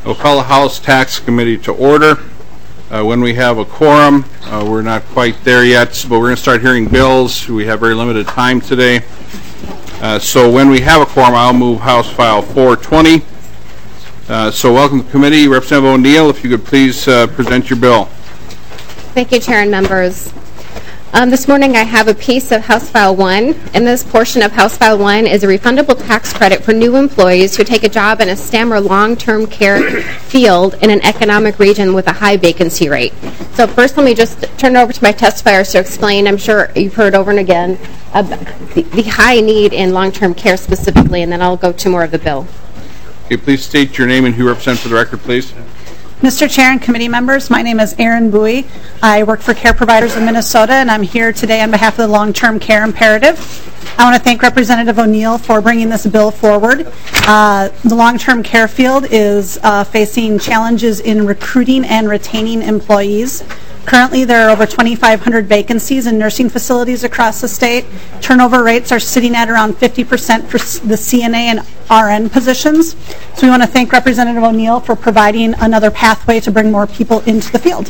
We'll call the House Tax Committee to order. When we have a quorum, we're not quite there yet, but we're going to start hearing bills. We have very limited time today. So when we have a quorum, I'll move House File 420. So welcome to the committee. Representative O'Neill, if you could please present your bill. Thank you, Chair and members. This morning I have a piece of House File 1, and this portion of House File 1 is a refundable tax credit for new employees who take a job in a STEM or long-term care field in an economic region with a high vacancy rate. So first let me just turn it over to my testifiers to explain, I'm sure you've heard over and again, the high need in long-term care specifically, and then I'll go to more of the bill. Okay, please state your name and who you represent for the record, please. Mr. Chair and committee members, my name is Erin Bowie. I work for Care Providers of Minnesota, and I'm here today on behalf of the Long-Term Care Imperative. I want to thank Representative O'Neill for bringing this bill forward. The long-term care field is facing challenges in recruiting and retaining employees. Currently, there are over 2,500 vacancies in nursing facilities across the state. Turnover rates are sitting at around 50% for the CNA and RN positions. So we want to thank Representative O'Neill for providing another pathway to bring more people into the field.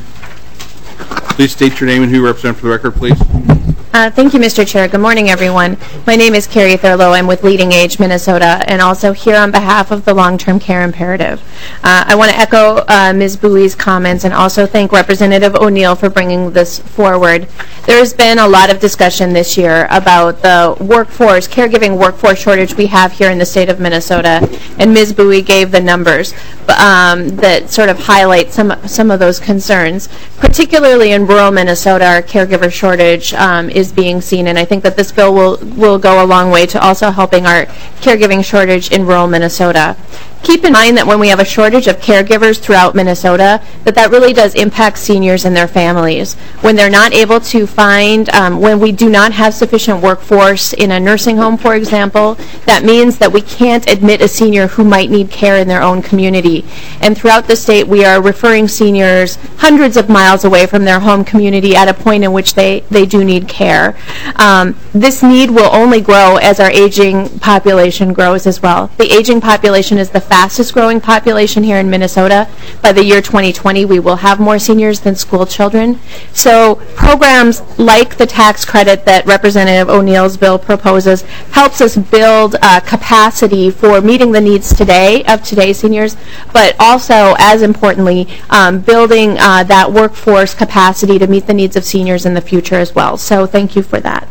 Please state your name and who you represent for the record, please. Thank you, Mr. Chair. Good morning, everyone. My name is Carrie Thurlow. I'm with Leading Age Minnesota, and also here on behalf of the Long-Term Care Imperative. I want to echo Ms. Bowie's comments and also thank Representative O'Neill for bringing this forward. There has been a lot of discussion this year about the workforce, caregiving workforce shortage we have here in the state of Minnesota, and Ms. Bowie gave the numbers that sort of highlight some of those concerns. Particularly in rural Minnesota, our caregiver shortage is being seen, and I think that this bill will go a long way to also helping our caregiving shortage in rural Minnesota. Keep in mind that when we have a shortage of caregivers throughout Minnesota, that really does impact seniors and their families. When they're not able to find, when we do not have sufficient workforce in a nursing home, for example, that means that we can't admit a senior who might need care in their own community. And throughout the state, we are referring seniors hundreds of miles away from their home community at a point in which they do need care. This need will only grow as our aging population grows as well. The aging population is the fastest growing population here in Minnesota. By the year 2020, we will have more seniors than school children. So programs like the tax credit that Representative O'Neill's bill proposes helps us build capacity for meeting the needs today of today's seniors, but also, as importantly, building that workforce capacity to meet the needs of seniors in the future as well. So thank you for that.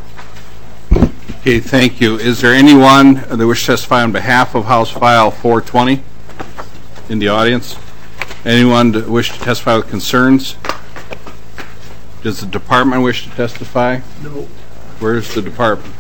Okay, thank you. Is there anyone that wishes to testify on behalf of House File 420 in the audience? Anyone that wish to testify with concerns? Does the department wish to testify? No. Where's the department?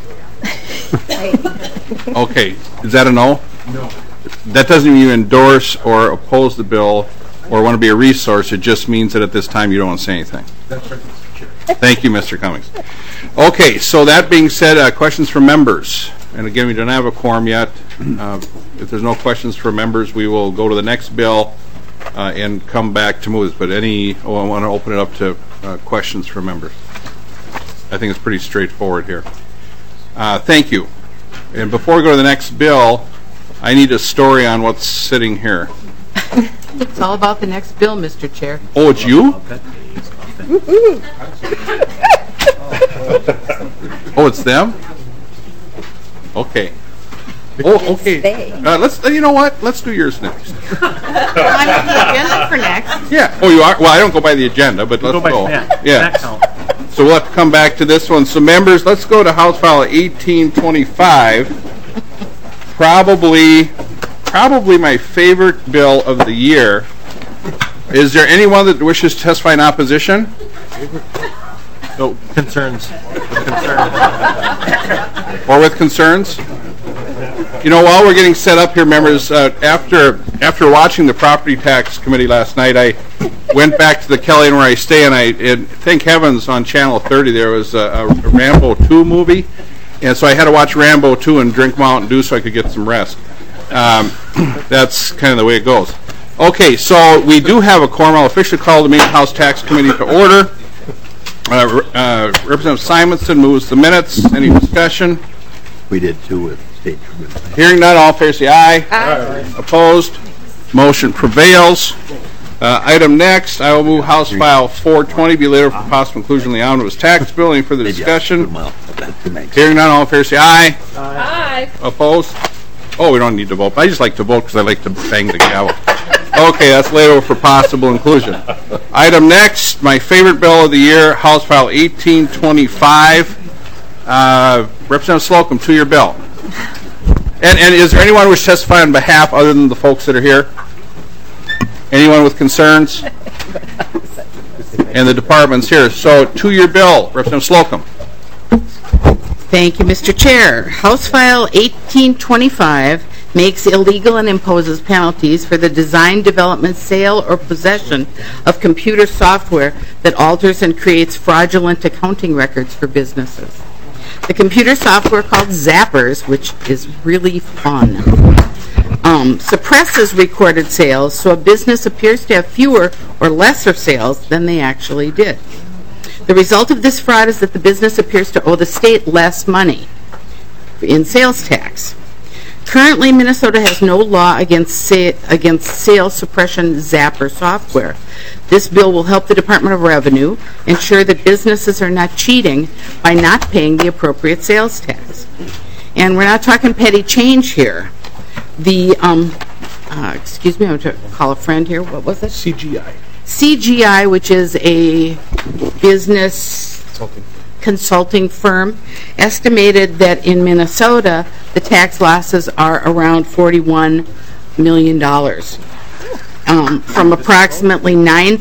Okay, is that a no? No. That doesn't mean you endorse or oppose the bill or want to be a resource. It just means that at this time you don't want to say anything. That's right, Mr. Chair. Thank you, Mr. Cummings. Okay, so that being said, questions from members. And again, we don't have a quorum yet. If there's no questions from members, we will go to the next bill and come back to moves. But I want to open it up to questions from members. I think it's pretty straightforward here. Thank you. And before we go to the next bill, I need a story on what's sitting here. It's all about the next bill, Mr. Chair. Oh, it's you? Oh, it's them? Okay. Oh, okay. Let's. You know what? Let's do yours next. On the agenda for next. Yeah. Oh, you are. Well, I don't go by the agenda, but let's go. Yeah. So we'll have to come back to this one. So, members, let's go to House File 1825. Probably my favorite bill of the year. Is there anyone that wishes to testify in opposition? No, concerns. Or with concerns? You know, while we're getting set up here, members, after watching the Property Tax Committee last night, I went back to the Kellyan where I stay, and thank heavens on Channel 30 there was a Rambo 2 movie, and so I had to watch Rambo 2 and drink Mountain Dew so I could get some rest. That's kind of the way it goes. Okay, so we do have a quorum. I'll officially call the Maine House Tax Committee to order. Representative Simonson moves the minutes. Any discussion? We did too with State Tribune. Hearing none, all fair say aye. Aye. Opposed? Motion prevails. Item next, I will move House File 420 be later for possible inclusion in the omnibus tax bill. Any further discussion? Hearing none, all in favor say aye. Aye. Opposed? Oh, we don't need to vote. I just like to vote because I like to bang the gavel. Okay, that's laid over for possible inclusion. Item next, my favorite bill of the year, House File 1825. Representative Slocum, to your bill. And is there anyone who wishes to testify on behalf other than the folks that are here? Anyone with concerns? And the department's here. So, to your bill, Representative Slocum. Thank you, Mr. Chair. House File 1825 makes illegal and imposes penalties for the design, development, sale, or possession of computer software that alters and creates fraudulent accounting records for businesses. The computer software called Zappers, which is really fun, suppresses recorded sales so a business appears to have fewer or lesser sales than they actually did. The result of this fraud is that the business appears to owe the state less money in sales tax. Currently, Minnesota has no law against sales suppression Zapper software. This bill will help the Department of Revenue ensure that businesses are not cheating by not paying the appropriate sales tax. And we're not talking petty change here. The, excuse me, I'm going to call a friend here. What was it? CGI. CGI, which is a business consulting firm, estimated that in Minnesota the tax losses are around $41 million from approximately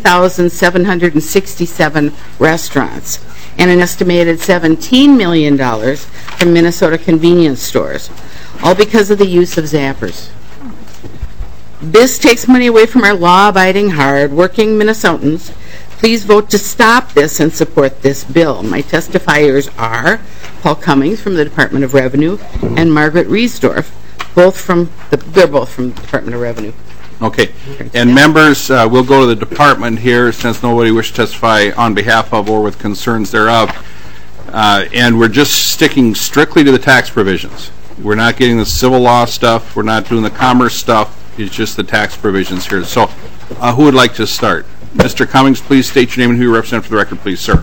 9,767 restaurants and an estimated $17 million from Minnesota convenience stores, all because of the use of Zappers. This takes money away from our law-abiding, hard-working Minnesotans. Please vote to stop this and support this bill. My testifiers are Paul Cummings from the Department of Revenue and Margaret Riesdorf, they're both from the Department of Revenue. Okay. And members, we'll go to the department here since nobody wishes to testify on behalf of or with concerns thereof. And we're just sticking strictly to the tax provisions. We're not getting the civil law stuff. We're not doing the commerce stuff. It's just the tax provisions here. So who would like to start? Mr. Cummings, please state your name and who you represent for the record, please, sir.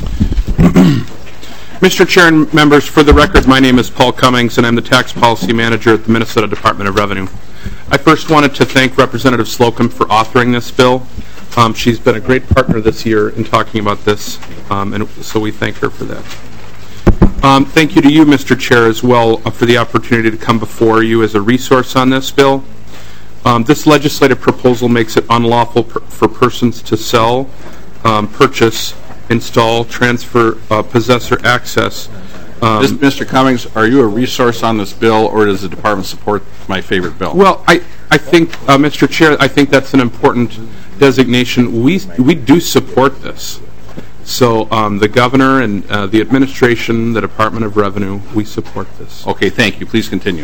Mr. Chair and members, for the record, my name is Paul Cummings, and I'm the Tax Policy Manager at the Minnesota Department of Revenue. I first wanted to thank Representative Slocum for authoring this bill. She's been a great partner this year in talking about this, and so we thank her for that. Thank you to you, Mr. Chair, as well, for the opportunity to come before you as a resource on this bill. This legislative proposal makes it unlawful for persons to sell, purchase, install, transfer, possess, or access. Mr. Cummings, are you a resource on this bill, or does the department support my favorite bill? Well, I think, Mr. Chair, I think that's an important designation. We do support this. So the governor and the administration, the Department of Revenue, we support this. Okay, thank you. Please continue.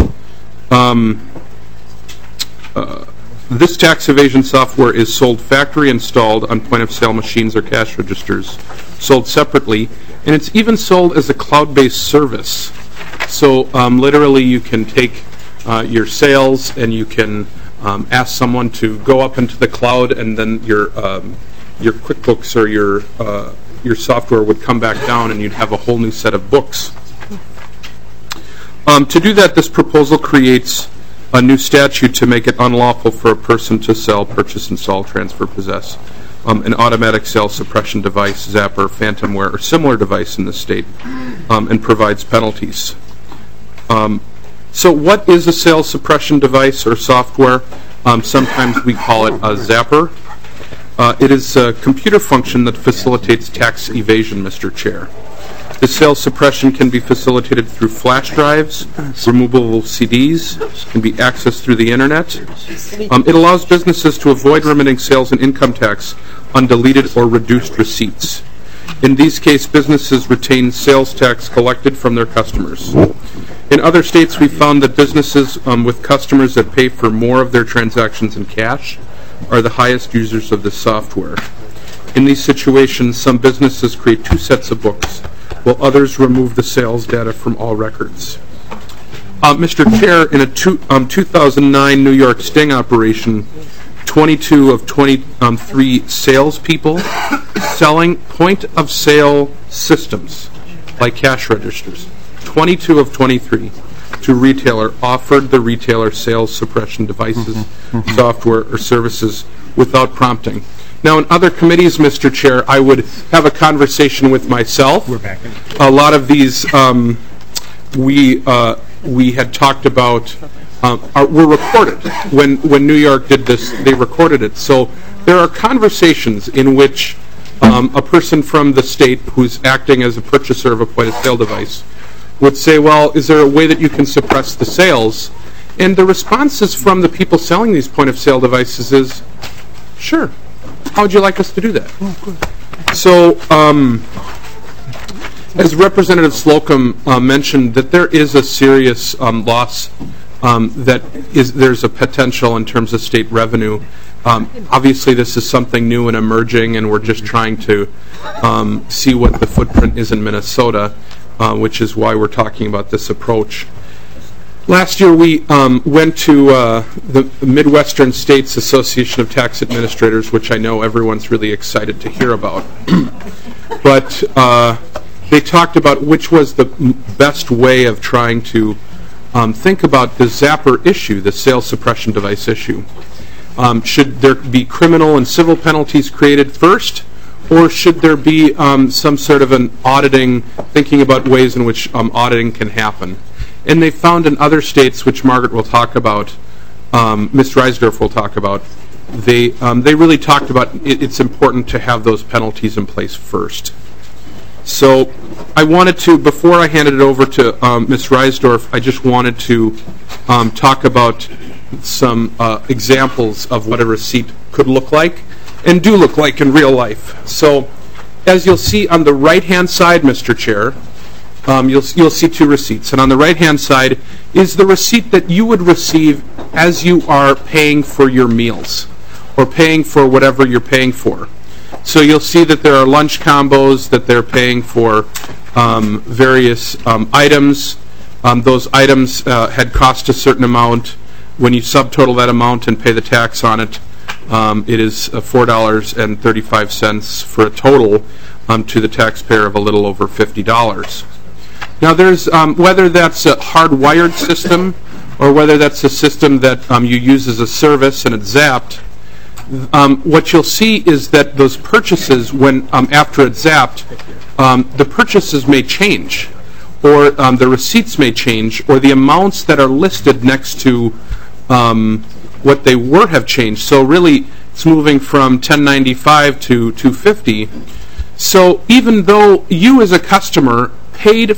This tax evasion software is sold factory installed on point-of-sale machines or cash registers, sold separately, and it's even sold as a cloud-based service. So literally you can take your sales and you can ask someone to go up into the cloud, and then your QuickBooks or your software would come back down and you'd have a whole new set of books. To do that, this proposal creates a new statute to make it unlawful for a person to sell, purchase, install, transfer, possess an automatic sales suppression device, Zapper, Phantomware, or similar device in the state, and provides penalties. So what is a sales suppression device or software? Sometimes we call it a Zapper. It is a computer function that facilitates tax evasion, Mr. Chair. The sales suppression can be facilitated through flash drives, removable CDs, can be accessed through the internet. It allows businesses to avoid remitting sales and income tax on deleted or reduced receipts. In these cases, businesses retain sales tax collected from their customers. In other states, we found that businesses with customers that pay for more of their transactions in cash are the highest users of this software. In these situations, some businesses create two sets of books, while others remove the sales data from all records. Mr. Chair, in a 2009 New York sting operation, 22 of 23 salespeople selling point-of-sale systems, like cash registers, 22 of 23 to retailer offered the retailer sales suppression devices, software, or services without prompting. Now, in other committees, Mr. Chair, I would have a conversation with myself. We're back. A lot of these we had talked about were recorded. When New York did this, they recorded it. So there are conversations in which a person from the state who's acting as a purchaser of a point-of-sale device would say, well, is there a way that you can suppress the sales? And the responses from the people selling these point-of-sale devices is, sure. How would you like us to do that? Oh, good. So, as Representative Slocum mentioned, that there is a serious loss there's a potential in terms of state revenue. Obviously, this is something new and emerging, and we're just trying to see what the footprint is in Minnesota, which is why we're talking about this approach. Last year, we went to the Midwestern States Association of Tax Administrators, which I know everyone's really excited to hear about. But they talked about which was the best way of trying to think about the Zapper issue, the sales suppression device issue. Should there be criminal and civil penalties created first, or should there be some sort of an auditing, thinking about ways in which auditing can happen? And they found in other states, which Margaret will talk about, Ms. Reisdorf will talk about, they really talked about it's important to have those penalties in place first. So I wanted to, before I handed it over to Ms. Reisdorf, I just wanted to talk about some examples of what a receipt could look like and do look like in real life. So as you'll see on the right-hand side, Mr. Chair, you'll see two receipts. And on the right-hand side is the receipt that you would receive as you are paying for your meals or paying for whatever you're paying for. So you'll see that there are lunch combos, that they're paying for various items. Those items had cost a certain amount. When you subtotal that amount and pay the tax on it, it is $4.35 for a total to the taxpayer of a little over $50. Now, there's whether that's a hardwired system or whether that's a system that you use as a service and it's zapped, what you'll see is that those purchases, when after it's zapped, the purchases may change, or the receipts may change, or the amounts that are listed next to what they were have changed. So really, it's moving from $10.95 to $2.50. So even though you as a customer paid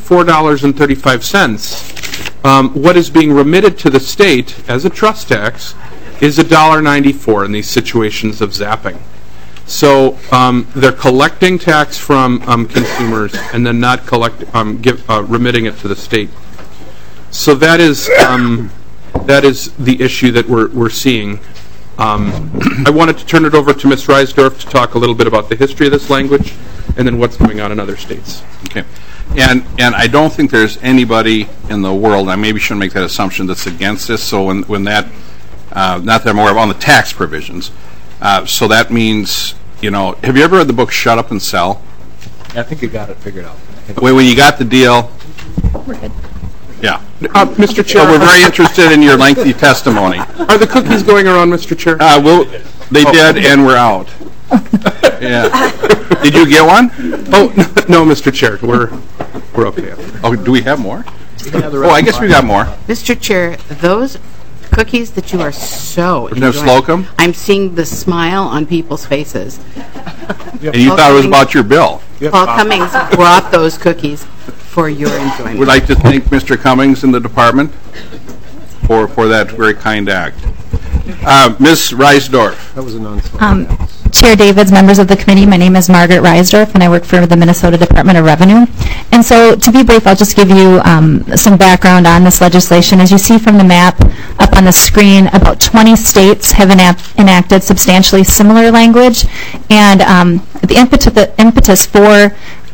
$4.35, what is being remitted to the state as a trust tax is $1.94 in these situations of zapping. So they're collecting tax from consumers and then not remitting it to the state. So that is the issue that we're seeing. I wanted to turn it over to Ms. Reisdorf to talk a little bit about the history of this language and then what's going on in other states. Okay. And I don't think there's anybody in the world, I maybe shouldn't make that assumption, that's against this. So when that, not that I'm aware of, on the tax provisions, so that means, have you ever read the book Shut Up and Sell? I think you got it figured out. When you got the deal. We're good. Yeah. Mr. Chair. So we're very interested in your lengthy testimony. Are the cookies going around, Mr. Chair? They did, and we're out. Yeah. Did you get one? Oh, no, Mr. Chair. We're okay. Oh, do we have more? Oh, I guess we got more. Mr. Chair, those cookies that you are so enjoying, Slocum? I'm seeing the smile on people's faces. And you thought it was about your bill. Paul Cummings brought those cookies for your enjoyment. We'd like to thank Mr. Cummings and the department for that very kind act. Ms. Reisdorf. That was a non-starter. Chair Davids, members of the committee, my name is Margaret Reisdorf, and I work for the Minnesota Department of Revenue. And so, to be brief, I'll just give you some background on this legislation. As you see from the map up on the screen, about 20 states have enacted substantially similar language, and the impetus for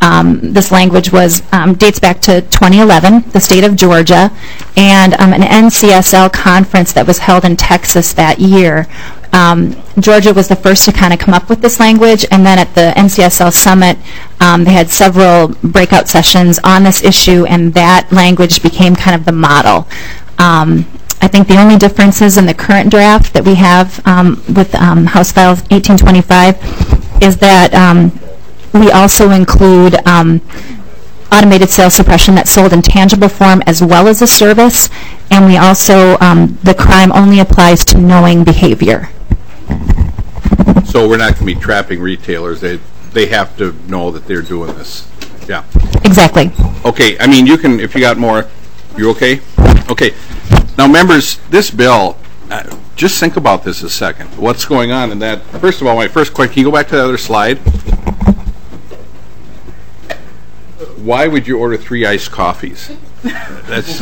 this language was dates back to 2011, the state of Georgia, and an NCSL conference that was held in Texas that year. Georgia was the first to kind of come up with this language, and then at the NCSL summit, they had several breakout sessions on this issue, and that language became kind of the model. I think the only differences in the current draft that we have with House File 1825 is that we also include automated sales suppression that's sold in tangible form as well as a service, and we also, the crime only applies to knowing behavior. So we're not going to be trapping retailers. They have to know that they're doing this. Yeah. Exactly. Okay, I mean, you can, if you got more, you okay? Okay. Now, members, this bill, just think about this a second. What's going on in that? First of all, my first question, can you go back to the other slide? Why would you order 3 iced coffees? That's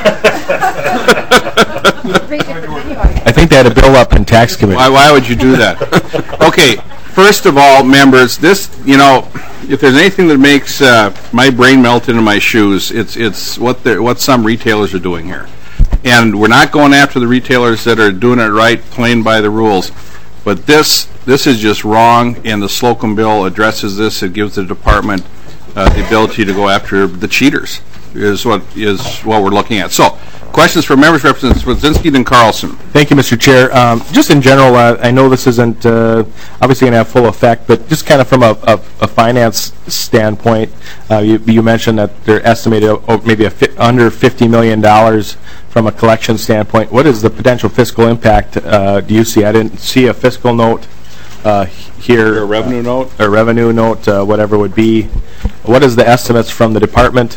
I think they had a bill up in tax committee. why would you do that? Okay, first of all, members, this, you know, if there's anything that makes my brain melt into my shoes, it's what some retailers are doing here. And we're not going after the retailers that are doing it right, playing by the rules. But this is just wrong, and the Slocum bill addresses this. It gives the department the ability to go after the cheaters, is what we're looking at. So, questions for members, Representatives Wadzinski and Carlson. Thank you, Mr. Chair. Just in general, I know this isn't obviously going to have full effect, but just kind of from a finance standpoint, you mentioned that they're estimated maybe under $50 million from a collection standpoint. What is the potential fiscal impact do you see? I didn't see a fiscal note here. A revenue note? A revenue note, whatever it would be. What is the estimates from the department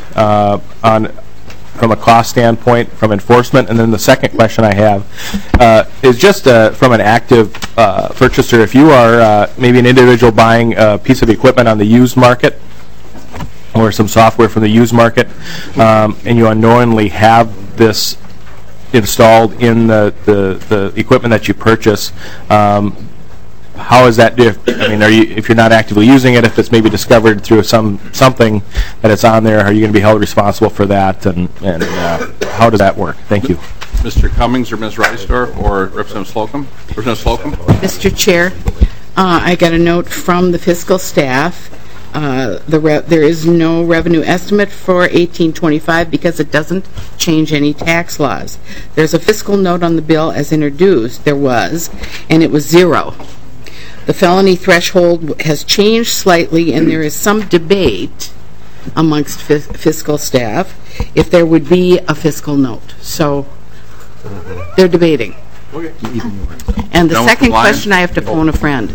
from a cost standpoint, from enforcement? And then the second question I have is just from an active purchaser. If you are maybe an individual buying a piece of equipment on the used market or some software from the used market, and you unknowingly have this installed in the equipment that you purchase, how is that different? I mean, if you're not actively using it, if it's maybe discovered through something that it's on there, are you going to be held responsible for that? And how does that work? Thank you. Mr. Cummings or Ms. Reisdorf or Representative Slocum? Representative Slocum? Mr. Chair, I got a note from the fiscal staff. There is no revenue estimate for 1825 because it doesn't change any tax laws. There's a fiscal note on the bill as introduced. There was, and it was 0. The felony threshold has changed slightly, and there is some debate amongst fiscal staff if there would be a fiscal note. So they're debating. Okay. And the second question, I have to phone a friend.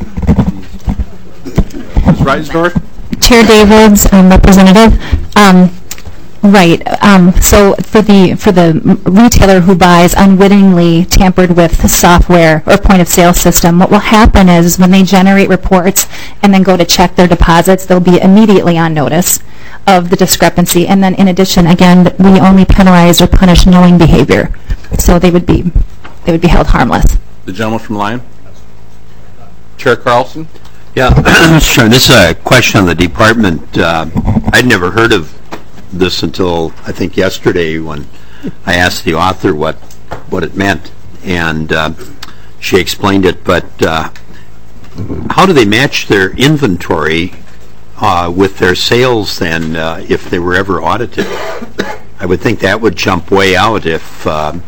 Ms. Reisdorf? Chair Davids, Representative. Right. So for the retailer who buys unwittingly tampered with software or point of sale system, what will happen is when they generate reports and then go to check their deposits, they'll be immediately on notice of the discrepancy. And then in addition, again, we only penalize or punish knowing behavior, so they would be held harmless. The gentleman from Lyon? Chair Carlson? Yeah, Mr. Chairman, this is a question on the department. I'd never heard of this until I think yesterday when I asked the author what it meant, and she explained it. But how do they match their inventory with their sales then if they were ever audited? I would think that would jump way out if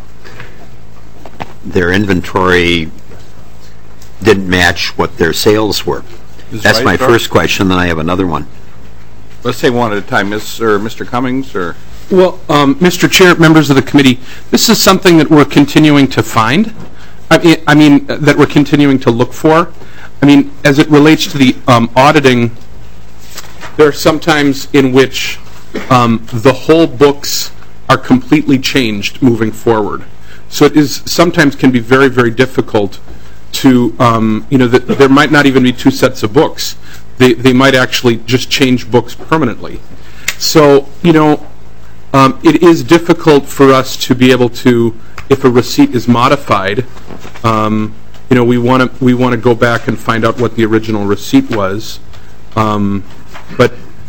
their inventory didn't match what their sales were. That's my first question, then I have another one. Let's take one at a time. Mr. Cummings, or? Well, Mr. Chair, members of the committee, this is something that we're continuing to find. I mean, that we're continuing to look for. I mean, as it relates to the auditing, there are some times in which the whole books are completely changed moving forward. So it is sometimes can be very, very difficult to, there might not even be 2 sets of books. They might actually just change books permanently. So, it is difficult for us to be able to, if a receipt is modified, we want to go back and find out what the original receipt was. But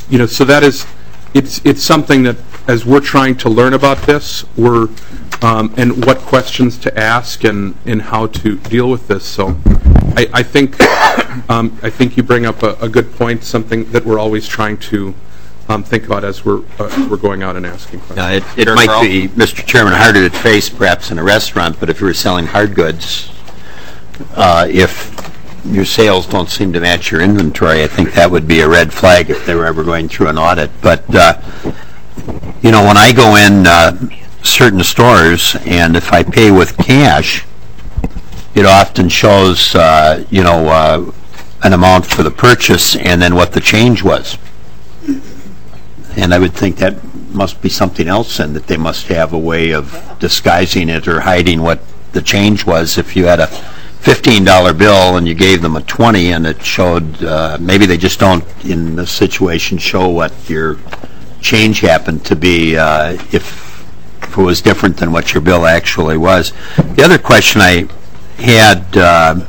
So that is, it's something that as we're trying to learn about this, and what questions to ask and how to deal with this. So I think you bring up a good point, something that we're always trying to think about as we're going out and asking questions. It might be, Mr. Chairman, harder to face perhaps in a restaurant, but if you were selling hard goods, if your sales don't seem to match your inventory, I think that would be a red flag if they were ever going through an audit. But, when I go in certain stores, and if I pay with cash, it often shows, an amount for the purchase and then what the change was. And I would think that must be something else, and that they must have a way of disguising it or hiding what the change was. If you had a $15 bill and you gave them a $20 and it showed, maybe they just don't in this situation show what your change happened to be if it was different than what your bill actually was. The other question I had,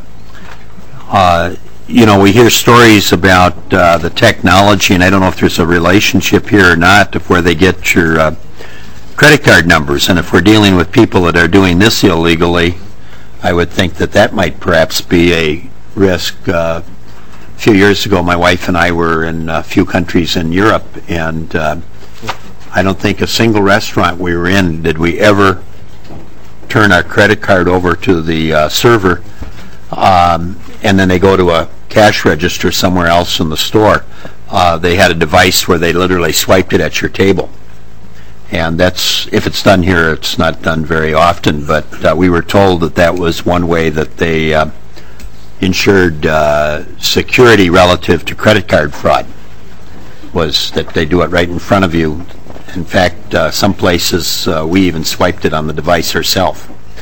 we hear stories about the technology, and I don't know if there's a relationship here or not, of where they get your credit card numbers. And if we're dealing with people that are doing this illegally, I would think that might perhaps be a risk. A few years ago, my wife and I were in a few countries in Europe, and I don't think a single restaurant we were in did we ever turn our credit card over to the server, and then they go to a cash register somewhere else in the store. They had a device where they literally swiped it at your table. And if it's done here, it's not done very often, but we were told that was one way that they ensured security relative to credit card fraud, was that they do it right in front of you. In fact, some places we even swiped it on the device ourselves.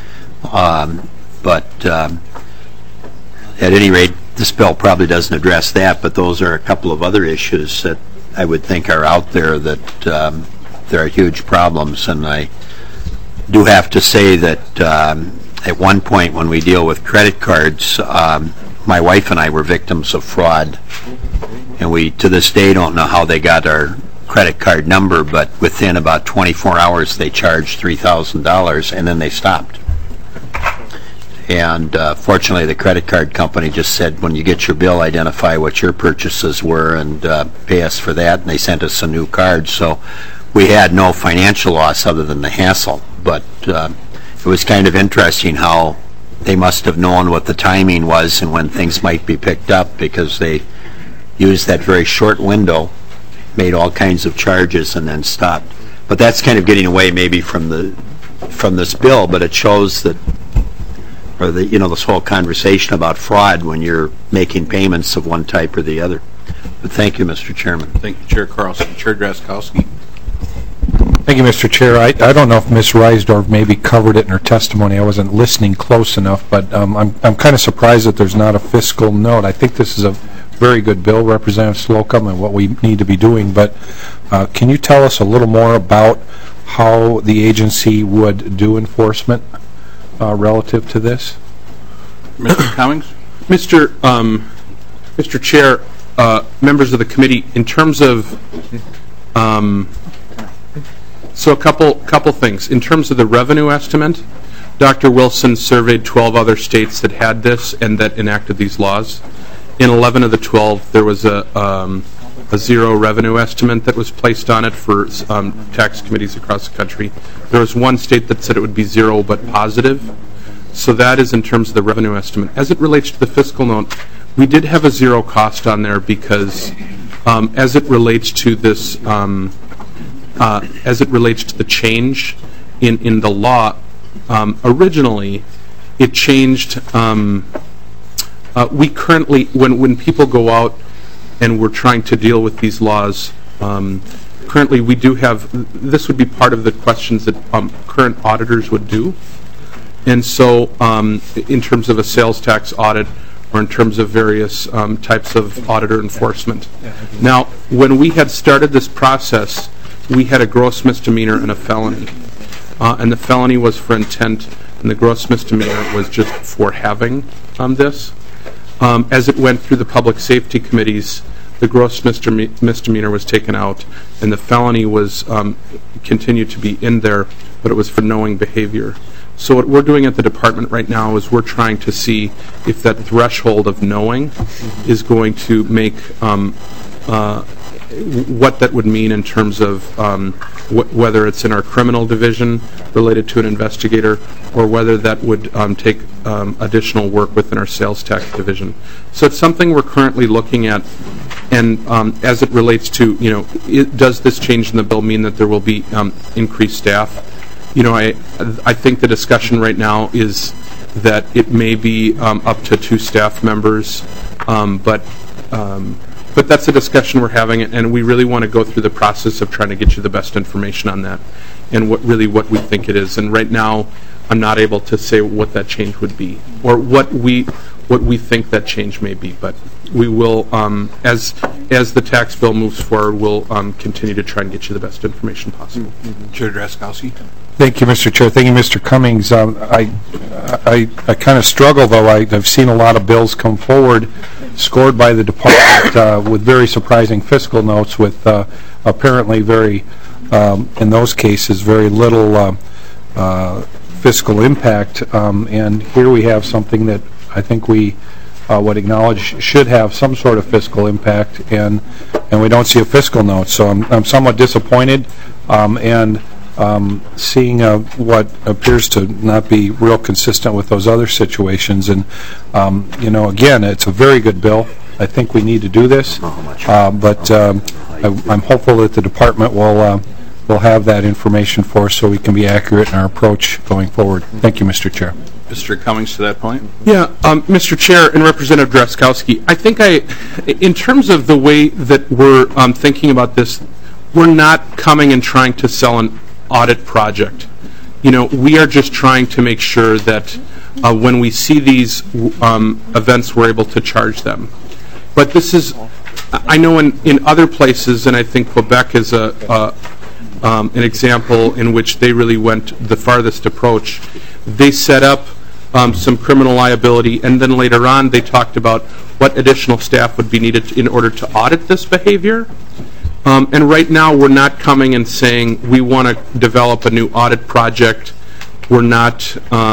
But at any rate, this bill probably doesn't address that, but those are a couple of other issues that I would think are out there that there are huge problems. And I do have to say that at one point when we deal with credit cards, my wife and I were victims of fraud, and we to this day don't know how they got our credit card number, but within about 24 hours they charged $3,000 and then they stopped. And fortunately the credit card company just said, when you get your bill, identify what your purchases were and pay us for that, and they sent us a new card. So we had no financial loss other than the hassle. But it was kind of interesting how they must have known what the timing was and when things might be picked up, because they used that very short window, made all kinds of charges, and then stopped. But that's kind of getting away maybe from this bill, but it shows that, or this whole conversation about fraud when you're making payments of one type or the other. But thank you, Mr. Chairman. Thank you, Chair Carlson. Chair Drazkowski. Thank you, Mr. Chair. I don't know if Ms. Reisdorf maybe covered it in her testimony. I wasn't listening close enough, but I'm kind of surprised that there's not a fiscal note. I think this is a very good bill, Representative Slocum, and what we need to be doing. But can you tell us a little more about how the agency would do enforcement relative to this? Mr. Cummings? Mr. Chair, members of the committee, in terms of so a couple things. In terms of the revenue estimate, Dr. Wilson surveyed 12 other states that had this and that enacted these laws. In 11 of the 12, there was a zero revenue estimate that was placed on it for tax committees across the country. There was one state that said it would be zero but positive. So that is in terms of the revenue estimate. As it relates to the fiscal note, we did have a zero cost on there because as it relates to this, as it relates to the change in the law, originally it changed. We currently, when people go out and we're trying to deal with these laws, currently we do have, this would be part of the questions that current auditors would do. And so in terms of a sales tax audit or in terms of various types of auditor enforcement. Now, when we had started this process, we had a gross misdemeanor and a felony. And the felony was for intent, and the gross misdemeanor was just for having this. As it went through the public safety committees, the gross misdemeanor was taken out, and the felony was continued to be in there, but it was for knowing behavior. So what we're doing at the department right now is we're trying to see if that threshold of knowing is going to make what that would mean in terms of whether it's in our criminal division related to an investigator, or whether that would take additional work within our sales tax division. So it's something we're currently looking at, and as it relates to, does this change in the bill mean that there will be increased staff? I think the discussion right now is that it may be up to 2 staff members, but that's a discussion we're having, and we really want to go through the process of trying to get you the best information on that, and what we think it is. And right now, I'm not able to say what that change would be, or what we think that change may be. But we will, as the tax bill moves forward, we'll continue to try and get you the best information possible. Chair Drazkowski. Thank you, Mr. Chair. Thank you, Mr. Cummings. I kind of struggle, though. I've seen a lot of bills come forward scored by the department with very surprising fiscal notes, with apparently very, in those cases, very little fiscal impact. And here we have something that I think we would acknowledge should have some sort of fiscal impact, and we don't see a fiscal note. So I'm somewhat disappointed, and seeing what appears to not be real consistent with those other situations. And again, it's a very good bill. I think we need to do this, but I'm hopeful that the department will have that information for us so we can be accurate in our approach going forward. Thank you, Mr. Chair. Mr. Cummings, to that point. Yeah, Mr. Chair and Representative Drazkowski, I think in terms of the way that we're thinking about this, we're not coming and trying to sell an audit project. We are just trying to make sure that when we see these events, we're able to charge them. But this is, I know in other places, and I think Quebec is an example in which they really went the farthest approach. They set up some criminal liability, and then later on they talked about what additional staff would be needed in order to audit this behavior. And right now we're not coming and saying we want to develop a new audit project. We're not,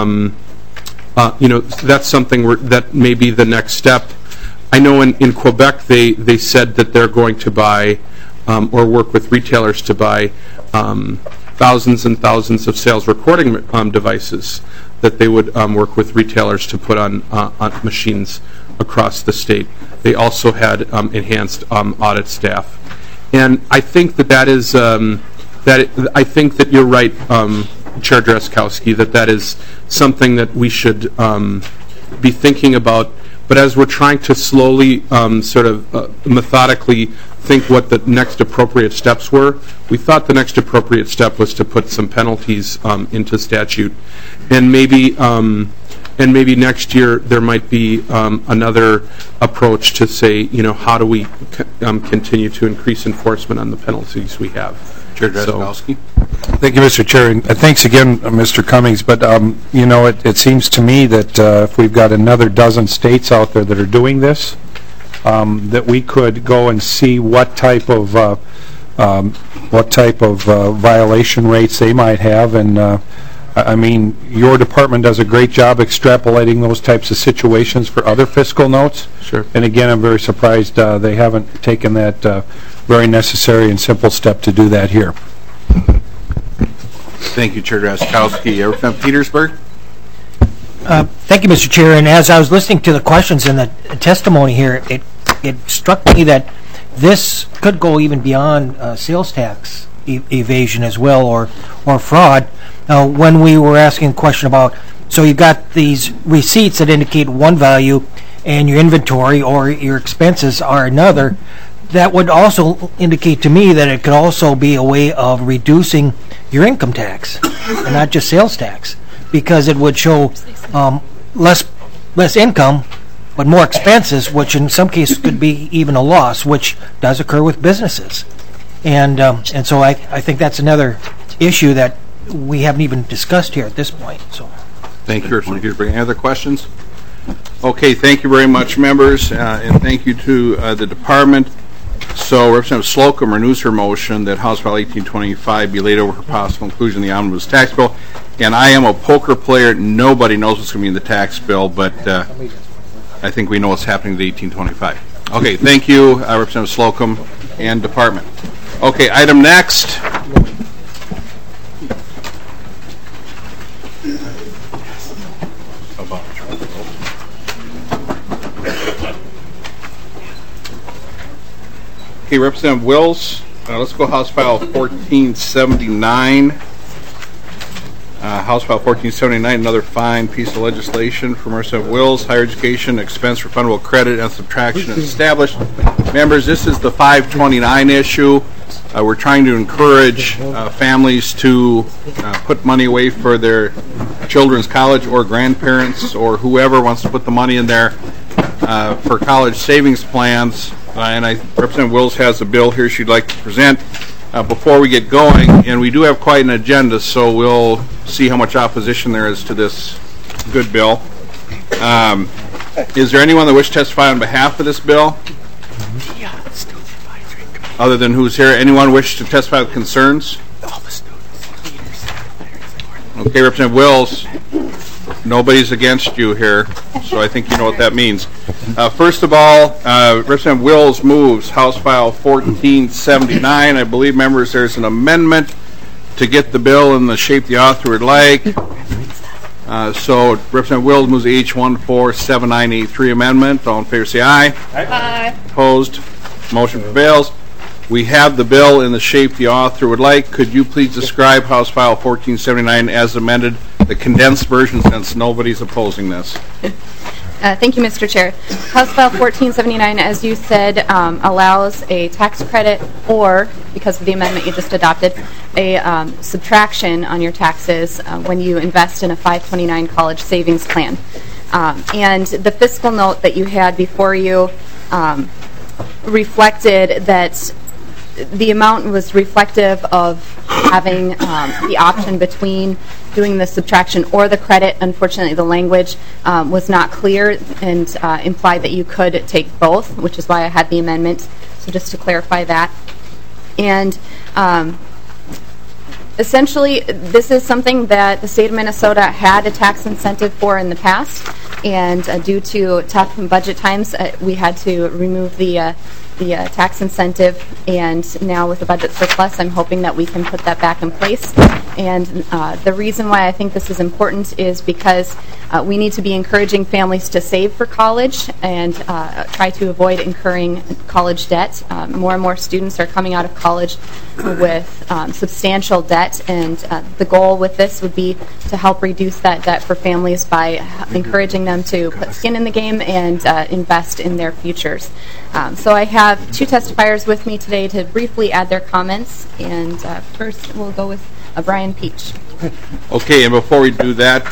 that's something that may be the next step. I know in Quebec they said that they're going to buy or work with retailers to buy thousands and thousands of sales recording devices that they would work with retailers to put on machines across the state. They also had enhanced audit staff. And I think that is I think that you're right, Chair Drazkowski, that is something that we should be thinking about. But as we're trying to slowly, sort of methodically think what the next appropriate steps were, we thought the next appropriate step was to put some penalties into statute, and maybe next year there might be another approach to say, how do we continue to increase enforcement on the penalties we have. Chair Drazkowski. Thank you, Mr. Chair, and thanks again, Mr. Cummings. But it seems to me that if we've got another dozen states out there that are doing this, that we could go and see what type of violation rates they might have. And I mean, your department does a great job extrapolating those types of situations for other fiscal notes. Sure. And again, I'm very surprised they haven't taken that very necessary and simple step to do that here. Thank you, Chair Drazkowski. Representative Petersburg. Thank you, Mr. Chair. And as I was listening to the questions and the testimony here, it struck me that this could go even beyond sales tax evasion as well, or fraud. When we were asking a question about, so you've got these receipts that indicate one value and your inventory or your expenses are another, that would also indicate to me that it could also be a way of reducing your income tax and not just sales tax, because it would show less income but more expenses, which in some cases could be even a loss, which does occur with businesses. And so I think that's another issue that we haven't even discussed here at this point. So, thank you, Representative Petersburg. Any other questions? Okay, thank you very much, members, and thank you to the department. So Representative Slocum renews her motion that House File 1825 be laid over for possible inclusion in the omnibus tax bill. And I am a poker player. Nobody knows what's going to be in the tax bill, but I think we know what's happening to 1825. Okay, thank you, Representative Slocum and Department. Okay, item next. Okay, Representative Wills, let's go House File 1479. House File 1479, another fine piece of legislation from Representative Wills, higher education expense refundable credit and subtraction established. Members, this is the 529 issue. We're trying to encourage families to put money away for their children's college, or grandparents or whoever wants to put the money in there for college savings plans. And Representative Wills has a bill here she'd like to present before we get going. And we do have quite an agenda, so we'll see how much opposition there is to this good bill. Is there anyone that wishes to testify on behalf of this bill? Other than who's here, anyone wish to testify with concerns? Okay, Representative Wills, nobody's against you here, so I think you know what that means. First of all, Representative Wills moves House File 1479. I believe, members, there's an amendment to get the bill in the shape the author would like. So Representative Wills moves the H147983 amendment. All in favor say aye. Aye. Opposed? Motion prevails. We have the bill in the shape the author would like. Could you please describe House File 1479 as amended, the condensed version, since nobody's opposing this? Thank you, Mr. Chair. House File 1479, as you said, allows a tax credit or, because of the amendment you just adopted, a subtraction on your taxes when you invest in a 529 college savings plan. And the fiscal note that you had before you reflected that the amount was reflective of having the option between doing the subtraction or the credit. Unfortunately, the language was not clear and implied that you could take both, which is why I had the amendment. So just to clarify that. And essentially, this is something that the state of Minnesota had a tax incentive for in the past, and due to tough budget times, we had to remove the tax incentive, and now with the budget surplus, I'm hoping that we can put that back in place. And the reason why I think this is important is because we need to be encouraging families to save for college and try to avoid incurring college debt. More and more students are coming out of college with substantial debt, and the goal with this would be to help reduce that debt for families by encouraging them to put skin in the game and invest in their futures. So I have two testifiers with me today to briefly add their comments, and first we'll go with Brian Peach. Okay, and before we do that,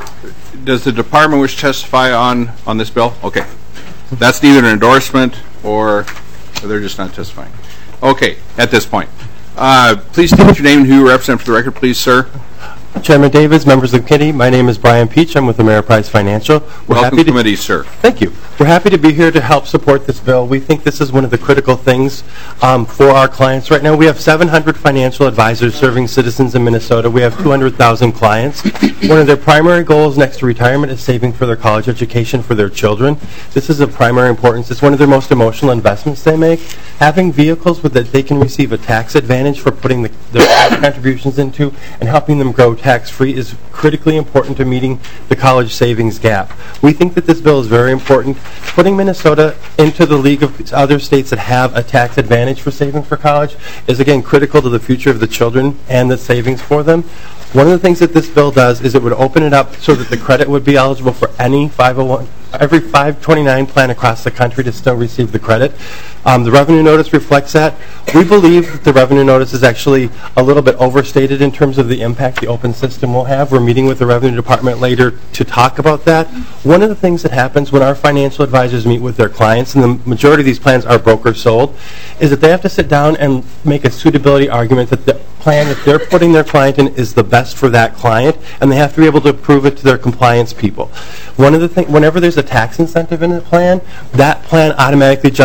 does the department wish to testify on this bill? Okay. That's neither an endorsement or they're just not testifying. Okay, at this point. Please state your name and who you represent for the record, please, sir. Chairman Davis, members of the committee, my name is Brian Peach. I'm with Ameriprise Financial. Welcome to the committee, sir. Thank you. We're happy to be here to help support this bill. We think this is one of the critical things for our clients right now. We have 700 financial advisors serving citizens in Minnesota. We have 200,000 clients. One of their primary goals next to retirement is saving for their college education for their children. This is of primary importance. It's one of their most emotional investments they make. Having vehicles that they can receive a tax advantage for putting their contributions into and helping them grow tax-free is critically important to meeting the college savings gap. We think that this bill is very important. Putting Minnesota into the league of other states that have a tax advantage for saving for college is, again, critical to the future of the children and the savings for them. One of the things that this bill does is it would open it up so that the credit would be eligible for any 501, every 529 plan across the country to still receive the credit. The revenue notice reflects that. We believe that the revenue notice is actually a little bit overstated in terms of the impact the open system will have. We're meeting with the Revenue Department later to talk about that. One of the things that happens when our financial advisors meet with their clients, and the majority of these plans are broker sold, is that they have to sit down and make a suitability argument that the plan that they're putting their client in is the best for that client, and they have to be able to prove it to their compliance people. One of the things, whenever there's a tax incentive in the plan, that plan automatically jumps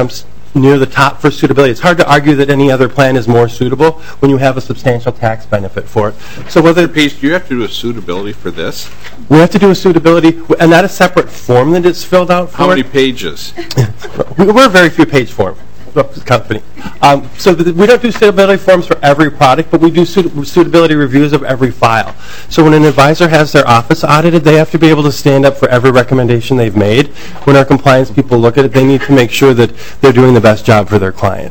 near the top for suitability. It's hard to argue that any other plan is more suitable when you have a substantial tax benefit for it. So whether do you have to do a suitability for this? we have to do a suitability, and not a separate form that it's filled out for. How many pages? We're a very few page form company. So we don't do suitability forms for every product, but we do suitability reviews of every file. So when an advisor has their office audited, they have to be able to stand up for every recommendation they've made. When our compliance people look at it, they need to make sure that they're doing the best job for their client.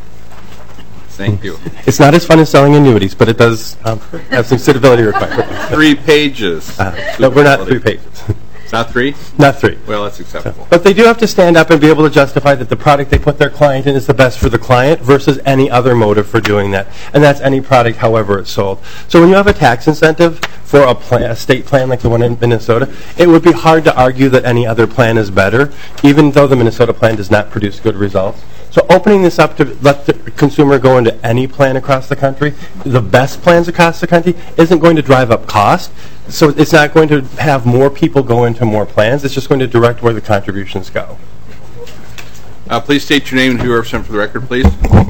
Thank you. It's not as fun as selling annuities, but it does have some suitability requirements. 3 pages. No, we're not 3 pages. Not 3? Not 3. Well, that's acceptable. But they do have to stand up and be able to justify that the product they put their client in is the best for the client versus any other motive for doing that. And that's any product, however it's sold. So when you have a tax incentive for a state plan like the one in Minnesota, it would be hard to argue that any other plan is better, even though the Minnesota plan does not produce good results. So opening this up to let the consumer go into any plan across the country, the best plans across the country, isn't going to drive up cost. So it's not going to have more people go into more plans. It's just going to direct where the contributions go. Please state your name and who you represent for the record, please.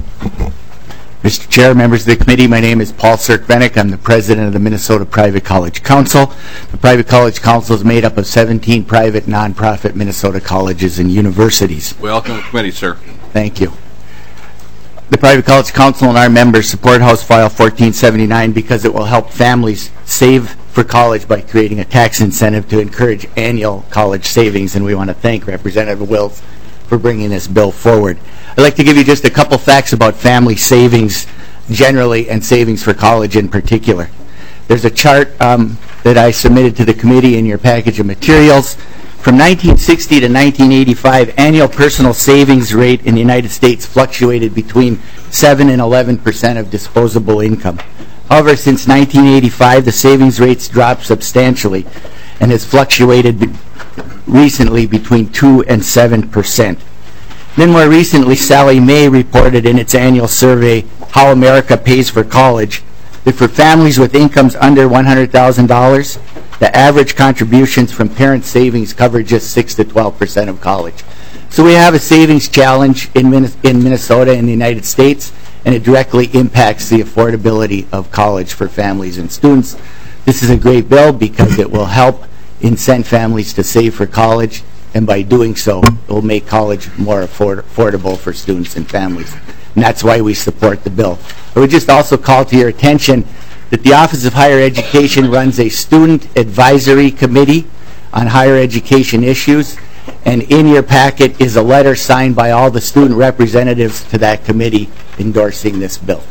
Mr. Chair, members of the committee, my name is Paul Sirk-Vennick. I'm the president of the Minnesota Private College Council. The Private College Council is made up of 17 private, nonprofit Minnesota colleges and universities. Welcome to the committee, sir. Thank you. The Private College Council and our members support House File 1479 because it will help families save for college by creating a tax incentive to encourage annual college savings, and we want to thank Representative Wills for bringing this bill forward. I'd like to give you just a couple facts about family savings generally and savings for college in particular. There's a chart that I submitted to the committee in your package of materials. From 1960 to 1985, annual personal savings rate in the United States fluctuated between 7 and 11% of disposable income. However, since 1985, the savings rates dropped substantially and has fluctuated recently between 2 and 7%. Then more recently, Sallie Mae reported in its annual survey, How America Pays for College, that for families with incomes under $100,000, the average contributions from parent savings cover just 6 to 12% of college. So we have a savings challenge in Minnesota and the United States, and it directly impacts the affordability of college for families and students. This is a great bill because it will help incent families to save for college, and by doing so, it will make college more affordable for students and families. And that's why we support the bill. I would just also call to your attention that the Office of Higher Education runs a student advisory committee on higher education issues, and in your packet is a letter signed by all the student representatives to that committee endorsing this bill.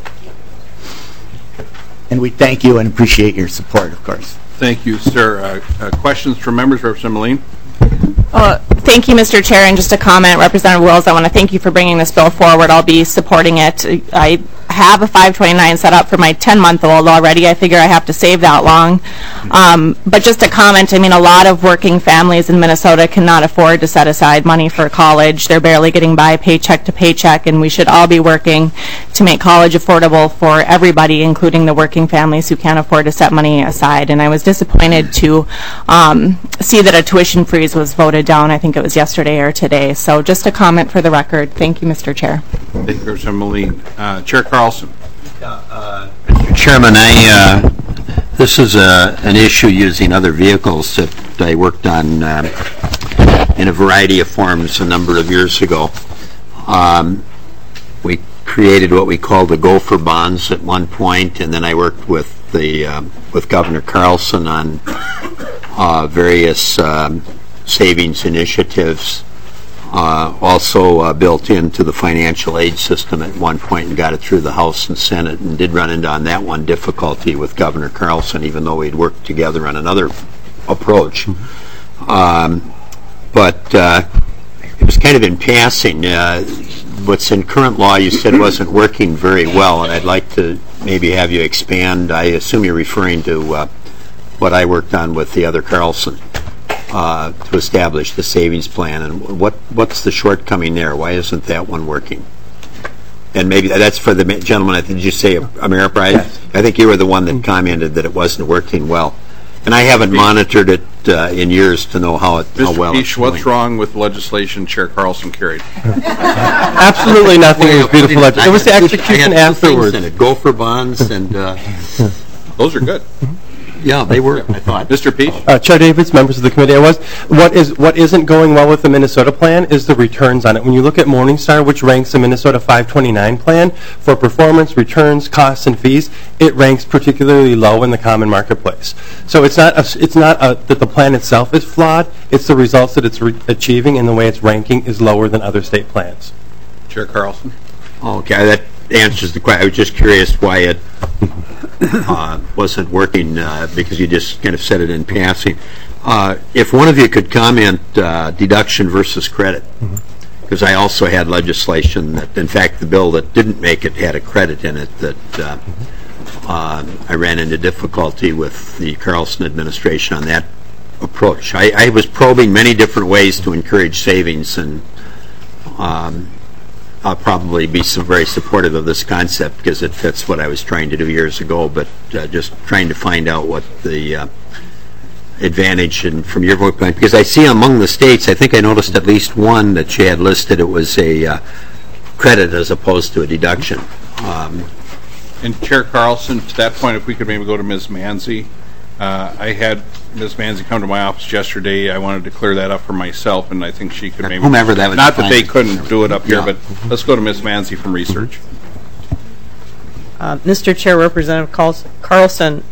And we thank you and appreciate your support, of course. Thank you, sir. Questions from members? Representative Moline. Thank you, Mr. Chair. And just a comment, Representative Wills, I want to thank you for bringing this bill forward. I'll be supporting it. I have a 529 set up for my 10-month-old already. I figure I have to save that long. But just a comment, I mean, a lot of working families in Minnesota cannot afford to set aside money for college. They're barely getting by paycheck to paycheck, and we should all be working to make college affordable for everybody, including the working families who can't afford to set money aside. And I was disappointed to see that a tuition freeze was voted down. I think it was yesterday or today. So just a comment for the record. Thank you, Mr. Chair. Thank you, Representative Moline. Chair Carlson. Mr. Chairman, this is an issue using other vehicles that I worked on in a variety of forms a number of years ago. We created what we called the Gopher bonds at one point, and then I worked with Governor Carlson on various savings initiatives. Also built into the financial aid system at one point and got it through the House and Senate, and did run into on that one difficulty with Governor Carlson, even though we'd worked together on another approach. But it was kind of in passing. What's in current law you said wasn't working very well, and I'd like to maybe have you expand. I assume you're referring to what I worked on with the other Carlson. To establish the savings plan, and what's the shortcoming there? Why isn't that one working? And maybe that's for the gentleman. Did you say Ameriprise? Yes. I think you were the one that commented that it wasn't working well. And I haven't monitored it in years to know how well Mr. it's Peach, going. what's wrong with legislation Chair Carlson carried? Absolutely nothing. It was beautiful. It was the execution afterwards. Gopher bonds and... Those are good. Yeah, they were, I thought. Mr. Peach? Chair Davids, members of the committee, what isn't going well with the Minnesota plan is the returns on it. When you look at Morningstar, which ranks the Minnesota 529 plan for performance, returns, costs, and fees, it ranks particularly low in the common marketplace. So it's not that the plan itself is flawed. It's the results that it's achieving and the way it's ranking is lower than other state plans. Chair Carlson? Okay, that answers the question. I was just curious why it wasn't working because you just kind of said it in passing. If one of you could comment deduction versus credit, because I also had legislation that, in fact, the bill that didn't make it had a credit in it that I ran into difficulty with the Carlson administration on that approach. I was probing many different ways to encourage savings, and I'll probably be very supportive of this concept because it fits what I was trying to do years ago, but just trying to find out what the advantage from your viewpoint, because I see among the states, I think I noticed at least one that you had listed, it was a credit as opposed to a deduction. And Chair Carlson, to that point, if we could maybe go to Ms. Manzi. I had Ms. Manzi come to my office yesterday. I wanted to clear that up for myself, and I think she could maybe... Whomever that was. Not that they couldn't do it up here, but let's go to Ms. Manzi from research. Mr. Chair, Representative Carlson,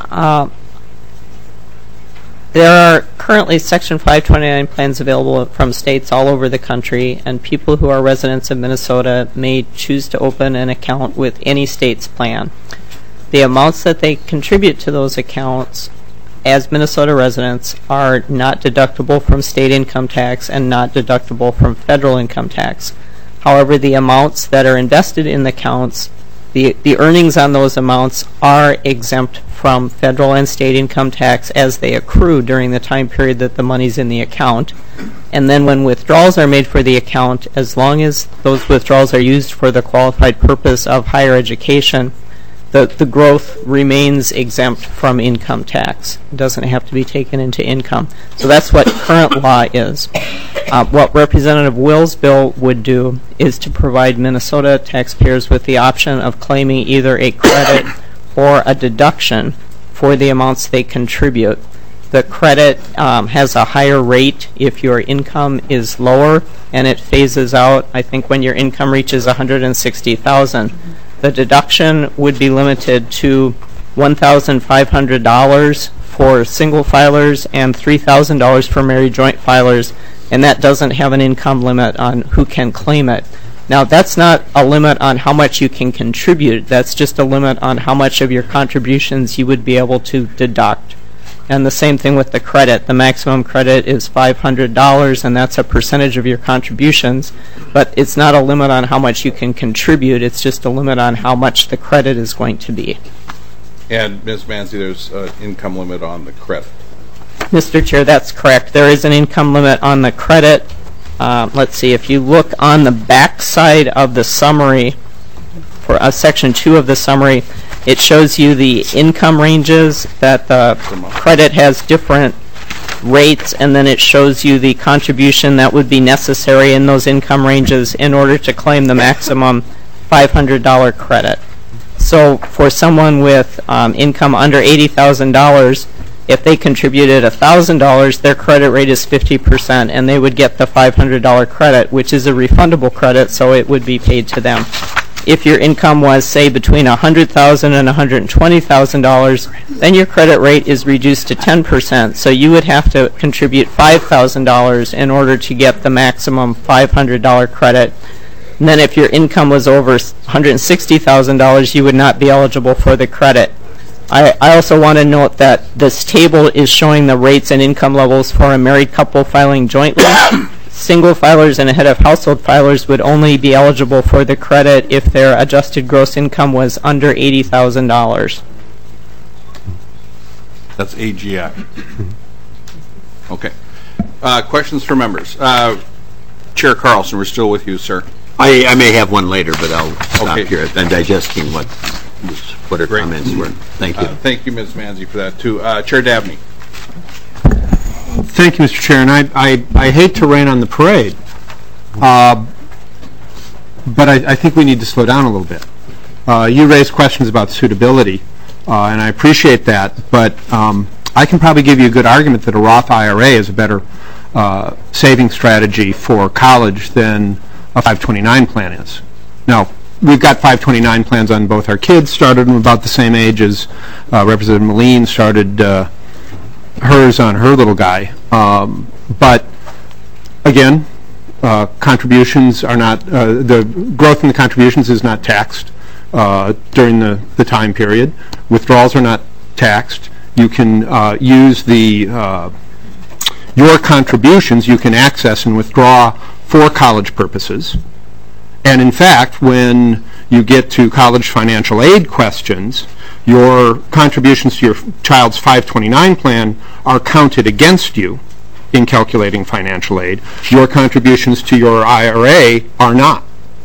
there are currently Section 529 plans available from states all over the country, and people who are residents of Minnesota may choose to open an account with any state's plan. The amounts that they contribute to those accounts as Minnesota residents are not deductible from state income tax and not deductible from federal income tax. However, the amounts that are invested in the accounts, the earnings on those amounts are exempt from federal and state income tax as they accrue during the time period that the money's in the account. And then when withdrawals are made for the account, as long as those withdrawals are used for the qualified purpose of higher education, the growth remains exempt from income tax. It doesn't have to be taken into income. So that's what current law is. What Representative Will's bill would do is to provide Minnesota taxpayers with the option of claiming either a credit or a deduction for the amounts they contribute. The credit has a higher rate if your income is lower, and it phases out, I think, when your income reaches $160,000. The deduction would be limited to $1,500 for single filers and $3,000 for married joint filers, and that doesn't have an income limit on who can claim it. Now, that's not a limit on how much you can contribute. That's just a limit on how much of your contributions you would be able to deduct. And the same thing with the credit. The maximum credit is $500, and that's a percentage of your contributions. But it's not a limit on how much you can contribute. It's just a limit on how much the credit is going to be. And Ms. Manzi, there's an income limit on the credit. Mr. Chair, that's correct. There is an income limit on the credit. Let's see, if you look on the back side of the summary, for Section 2 of the summary, it shows you the income ranges that the credit has different rates, and then it shows you the contribution that would be necessary in those income ranges in order to claim the maximum $500 credit. So for someone with income under $80,000, if they contributed $1,000, their credit rate is 50%, and they would get the $500 credit, which is a refundable credit, so it would be paid to them. If your income was, say, between $100,000 and $120,000, then your credit rate is reduced to 10%, so you would have to contribute $5,000 in order to get the maximum $500 credit. And then if your income was over $160,000, you would not be eligible for the credit. I also want to note that this table is showing the rates and income levels for a married couple filing jointly. Single filers and head of household filers would only be eligible for the credit if their adjusted gross income was under $80,000. That's AGI. Okay. Questions for members? Chair Carlson, we're still with you, sir. I may have one later, but I'll stop here. I'm digesting what her comments were. Thank you. Thank you, Ms. Manzi, for that, too. Chair Dabney. Thank you, Mr. Chair, and I hate to rain on the parade, but I think we need to slow down a little bit. You raised questions about suitability, and I appreciate that, but I can probably give you a good argument that a Roth IRA is a better saving strategy for college than a 529 plan is. Now, we've got 529 plans on both our kids, started them about the same age as Representative Moline started hers on her little guy. But again, contributions are not, the growth in the contributions is not taxed during the time period. Withdrawals are not taxed. You can use your contributions, you can access and withdraw for college purposes. And in fact, when you get to college financial aid questions, your contributions to your child's 529 plan are counted against you in calculating financial aid. Your contributions to your IRA are not.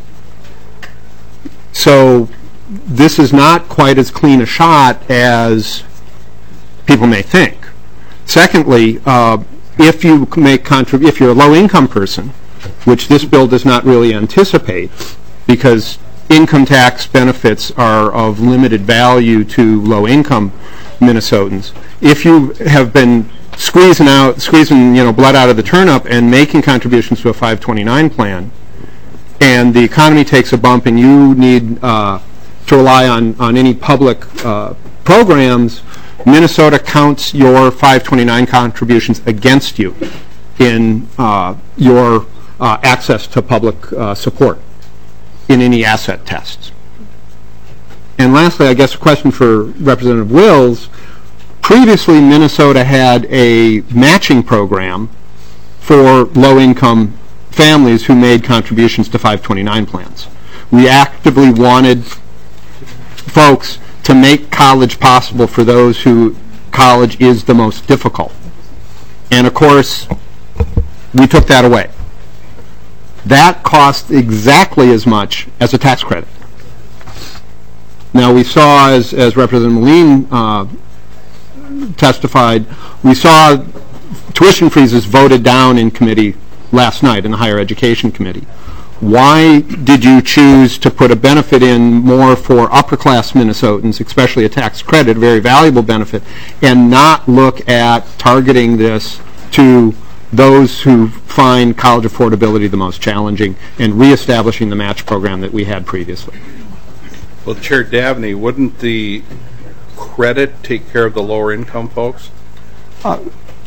So this is not quite as clean a shot as people may think. Secondly, if you're a low-income person, which this bill does not really anticipate, because income tax benefits are of limited value to low-income Minnesotans. If you have been squeezing blood out of the turnip and making contributions to a 529 plan, and the economy takes a bump and you need to rely on any public programs, Minnesota counts your 529 contributions against you in your access to public support in any asset tests. And lastly, I guess a question for Representative Wills. Previously, Minnesota had a matching program for low-income families who made contributions to 529 plans. We actively wanted folks to make college possible for those who college is the most difficult. And of course, we took that away. That cost exactly as much as a tax credit. Now we saw, as Representative Moline testified, we saw tuition freezes voted down in committee last night in the Higher Education Committee. Why did you choose to put a benefit in more for upper-class Minnesotans, especially a tax credit, a very valuable benefit, and not look at targeting this to those who find college affordability the most challenging and reestablishing the match program that we had previously? Well, Chair Dabney, wouldn't the credit take care of the lower income folks? I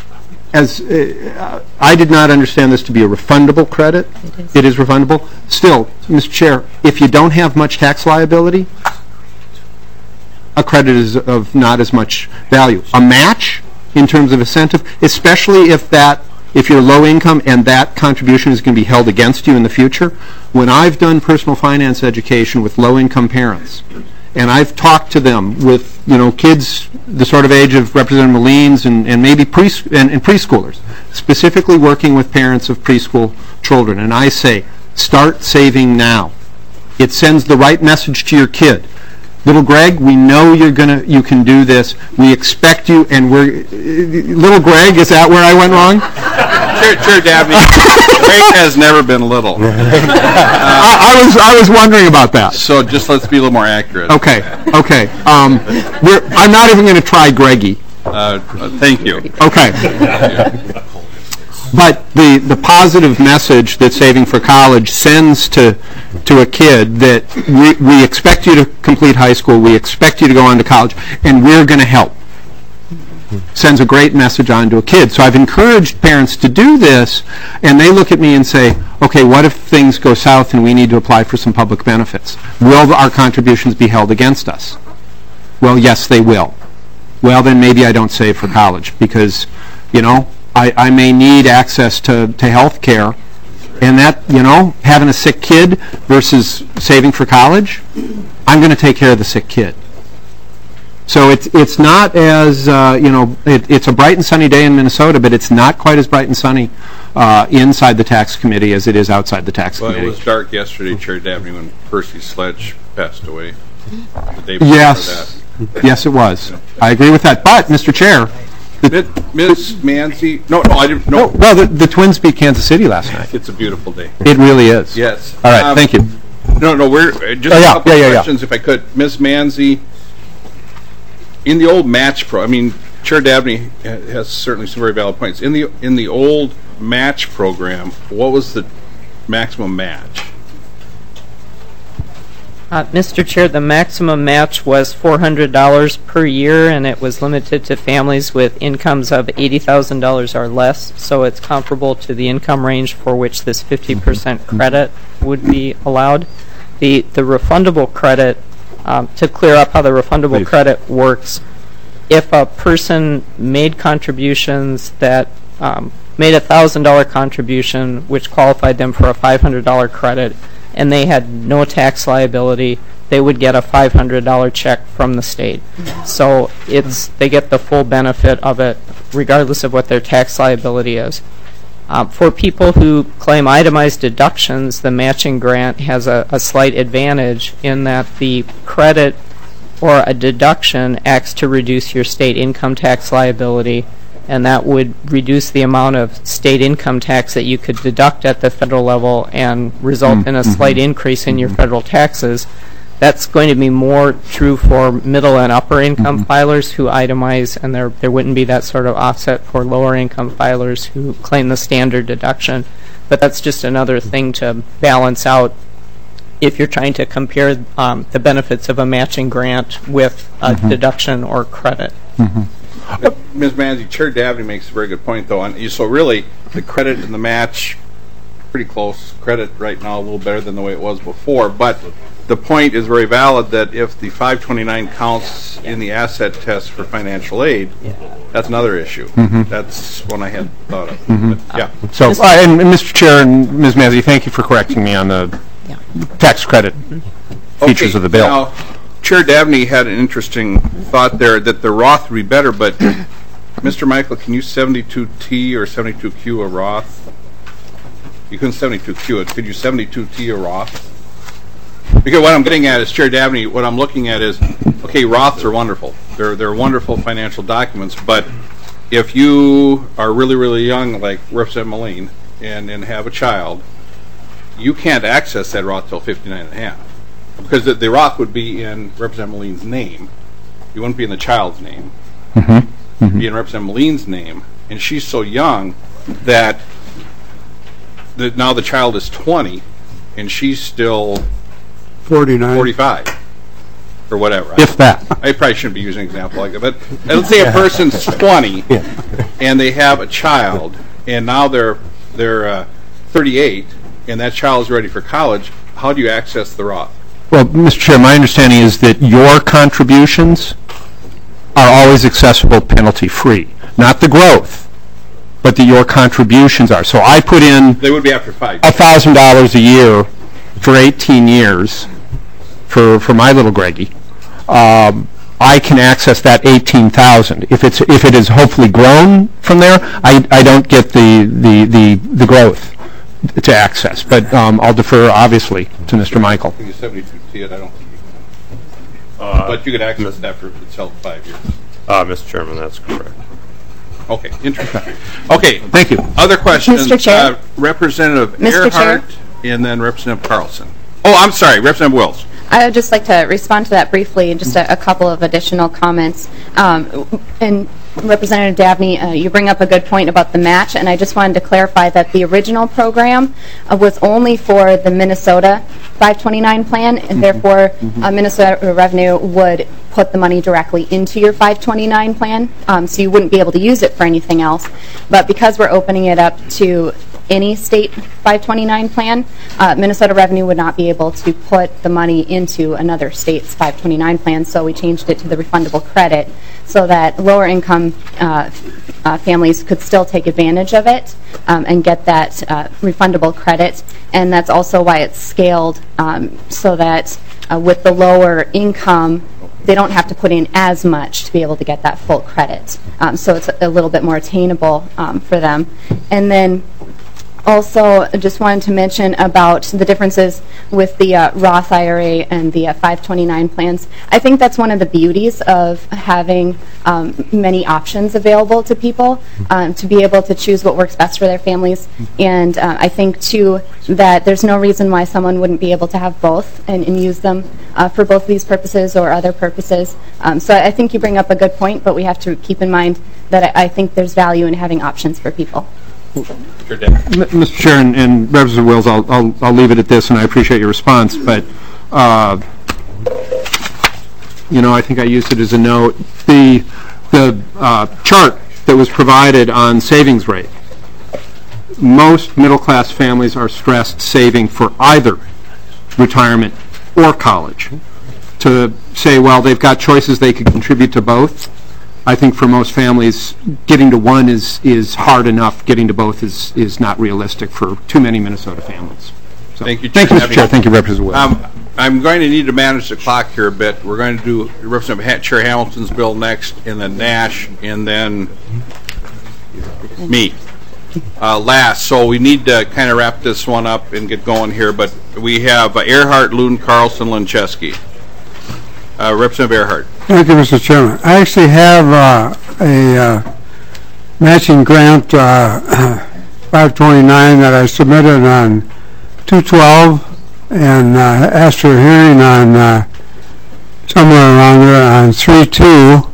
did not understand this to be a refundable credit. It is refundable. Still, Mr. Chair, if you don't have much tax liability, a credit is of not as much value. A match, in terms of incentive, especially if you're low income and that contribution is going to be held against you in the future. When I've done personal finance education with low income parents, and I've talked to them with kids the sort of age of Representative Moline's and maybe preschoolers, specifically working with parents of preschool children, and I say, start saving now. It sends the right message to your kid. Little Greg, we know you can do this. We expect you, and little Greg, is that where I went wrong? Chair Dabney, Greg has never been little. I was wondering about that. So just let's be a little more accurate. Okay. I'm not even going to try Greggy. Thank you. Okay. But the positive message that Saving for College sends to a kid that we expect you to complete high school, we expect you to go on to college, and we're going to help, sends a great message on to a kid. So I've encouraged parents to do this, and they look at me and say, okay, what if things go south and we need to apply for some public benefits? Will our contributions be held against us? Well, yes, they will. Well, then maybe I don't save for college because, I may need access to health care, and that, having a sick kid versus saving for college, I'm going to take care of the sick kid. So it's not as, it's a bright and sunny day in Minnesota, but it's not quite as bright and sunny inside the tax committee as it is outside the tax committee. It was dark yesterday, Chair Dabney, when Percy Sledge passed away. The day before Yes, it was. I agree with that. But, Mr. Chair, Ms. Manzi, no, I didn't, no. Well, the Twins beat Kansas City last night. It's a beautiful day. It really is. Yes. All right, thank you. No, we're, just a couple of questions if I could. Ms. Manzi, in the old match I mean, Chair Dabney has certainly some very valid points. In the old match program, what was the maximum match? Mr. Chair, the maximum match was $400 per year, and it was limited to families with incomes of $80,000 or less, so it's comparable to the income range for which this 50% credit would be allowed. The refundable credit, to clear up how the refundable credit works, if a person made contributions that made a $1,000 contribution, which qualified them for a $500 credit, and they had no tax liability, they would get a $500 check from the state. So they get the full benefit of it, regardless of what their tax liability is. For people who claim itemized deductions, the matching grant has a slight advantage in that the credit or a deduction acts to reduce your state income tax liability, and that would reduce the amount of state income tax that you could deduct at the federal level and result in a slight increase in your federal taxes. That's going to be more true for middle and upper income filers who itemize, and there wouldn't be that sort of offset for lower income filers who claim the standard deduction. But that's just another thing to balance out if you're trying to compare the benefits of a matching grant with a deduction or credit. Ms. Manzi, Chair Dabney makes a very good point, though. So really, the credit and the match, pretty close. Credit right now a little better than the way it was before. But the point is very valid that if the 529 counts in the asset test for financial aid, that's another issue. That's one I hadn't thought of. But, yeah. So, and Mr. Chair and Ms. Manzi, thank you for correcting me on the tax credit features of the bill. Now, Chair Dabney had an interesting thought there that the Roth would be better, but Mr. Michael, can you 72T or 72Q a Roth? You couldn't 72Q it. Could you 72T a Roth? Because what I'm getting at is, Chair Dabney, what I'm looking at is, okay, Roths are wonderful. They're wonderful financial documents, but if you are really, really young, like Representative Moline, and have a child, you can't access that Roth till 59 and a half. Because the Roth would be in Representative Moline's name. You wouldn't be in the child's name. You'd be in Representative Moline's name. And she's so young that now the child is 20 and she's still 45 or whatever. If that. I probably shouldn't be using an example like that. But let's say a person's 20 and they have a child and now they're 38 and that child is ready for college. How do you access the Roth? Well, Mr. Chair, my understanding is that your contributions are always accessible penalty-free. Not the growth, but that your contributions are. So I put in they would be after 5 years. $1,000 a year for 18 years for my little Greggy. I can access that $18,000. If it is hopefully grown from there, I don't get the growth to access, but I'll defer obviously to Mr. Michael. I think you 72T it. I don't think you can. But you could access it after it's held 5 years. Mr. Chairman, that's correct. Okay, interesting. Okay, thank you. Other questions? Mr. Chair? Representative Mr. Chair? Earhart and then Representative Carlson. Oh, I'm sorry, Representative Wills. I would just like to respond to that briefly and just a couple of additional comments. And Representative Dabney, you bring up a good point about the match, and I just wanted to clarify that the original program was only for the Minnesota 529 plan, and therefore Minnesota Revenue would put the money directly into your 529 plan, so you wouldn't be able to use it for anything else. But because we're opening it up to any state 529 plan, Minnesota Revenue would not be able to put the money into another state's 529 plan, so we changed it to the refundable credit so that lower income families could still take advantage of it and get that refundable credit. And that's also why it's scaled so that with the lower income, they don't have to put in as much to be able to get that full credit. So it's a little bit more attainable for them. And then Also, just wanted to mention about the differences with the Roth IRA and the 529 plans. I think that's one of the beauties of having many options available to people to be able to choose what works best for their families. And I think, too, that there's no reason why someone wouldn't be able to have both and use them for both these purposes or other purposes. So I think you bring up a good point, but we have to keep in mind that I think there's value in having options for people. Mr. Chair and Representative Wills, I'll leave it at this, and I appreciate your response. But you know, I think I used it as a note. The chart that was provided on savings rate. Most middle-class families are stressed saving for either retirement or college. To say, well, they've got choices, they could contribute to both. I think for most families, getting to one is hard enough. Getting to both is not realistic for too many Minnesota families. So, thank you, Mr. Chair. Thank you, Representative Wills. I'm going to need to manage the clock here a bit. We're going to do Representative Chair Hamilton's bill next, and then Nash, and then me last. So we need to kind of wrap this one up and get going here. But we have Earhart, Loon, Carlson, Lencheski. Representative Earhart. Thank you, Mr. Chairman. I actually have a matching grant 529 that I submitted on 2/12 and asked for a hearing on somewhere around there on 3/2.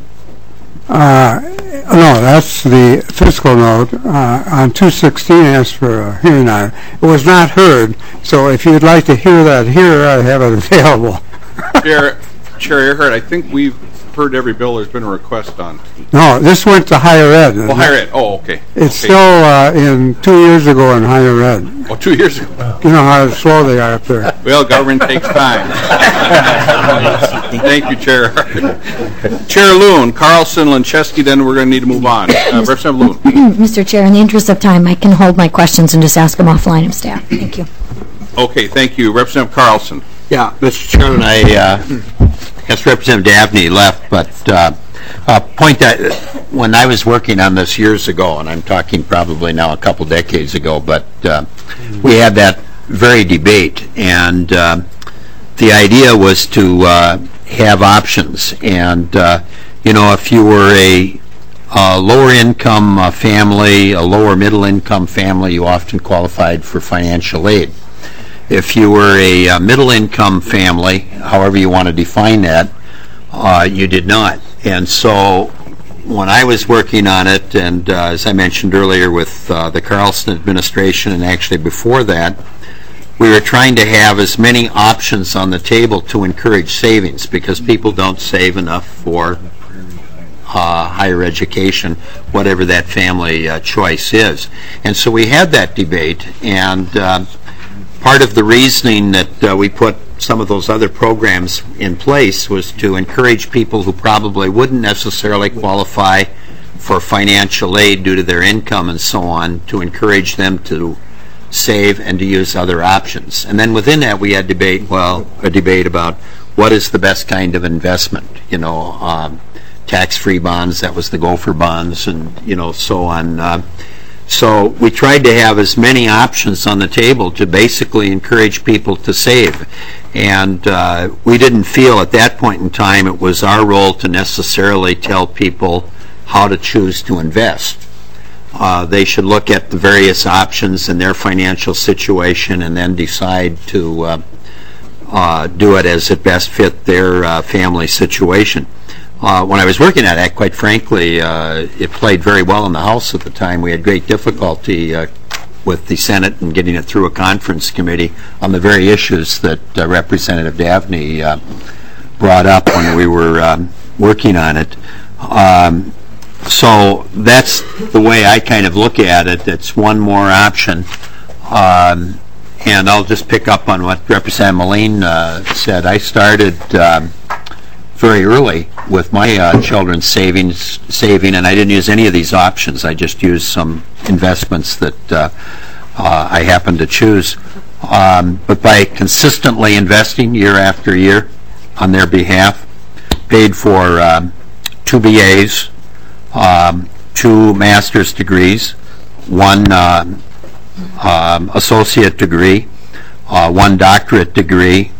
No, that's the fiscal note. On 2/16, I asked for a hearing on it. It was not heard, so if you'd like to hear that here, I have it available. Chair Earhart, I think we've heard every bill there's been a request on. No, this went to higher ed. Oh, higher ed. Oh, okay. It's still in 2 years ago in higher ed. Oh, 2 years ago. You know how slow they are up there. Well, government takes time. Thank you, Chair. Chair Loon, Carlson, Lencheski, then we're going to need to move on. Representative Loon. Mr. Chair, in the interest of time, I can hold my questions and just ask them offline of staff. Thank you. Okay, thank you. Representative Carlson. Yeah, Mr. Chairman, I guess Representative Dabney left, but point that when I was working on this years ago, and I'm talking probably now a couple decades ago, but we had that very debate, and the idea was to have options. And, you know, if you were a lower income family, a lower middle income family, you often qualified for financial aid. If you were a middle-income family, however you want to define that, you did not. And so when I was working on it, and as I mentioned earlier with the Carlson administration, and actually before that, we were trying to have as many options on the table to encourage savings, because people don't save enough for higher education, whatever that family choice is. And so we had that debate, and part of the reasoning that we put some of those other programs in place was to encourage people who probably wouldn't necessarily qualify for financial aid due to their income and so on, to encourage them to save and to use other options. And then within that we had a debate about what is the best kind of investment, you know, tax-free bonds, that was the Gopher bonds, and, you know, so on. So we tried to have as many options on the table to basically encourage people to save. And we didn't feel at that point in time it was our role to necessarily tell people how to choose to invest. They should look at the various options in their financial situation and then decide to do it as it best fit their family situation. When I was working at it, quite frankly, it played very well in the House at the time. We had great difficulty with the Senate and getting it through a conference committee on the very issues that Representative Dabney brought up when we were working on it. So that's the way I kind of look at it. It's one more option. And I'll just pick up on what Representative Moline said. I started very early with my children's saving, and I didn't use any of these options. I just used some investments that I happened to choose. But by consistently investing year after year on their behalf, paid for 2 BAs, 2 master's degrees, one associate degree, 1 doctorate degree,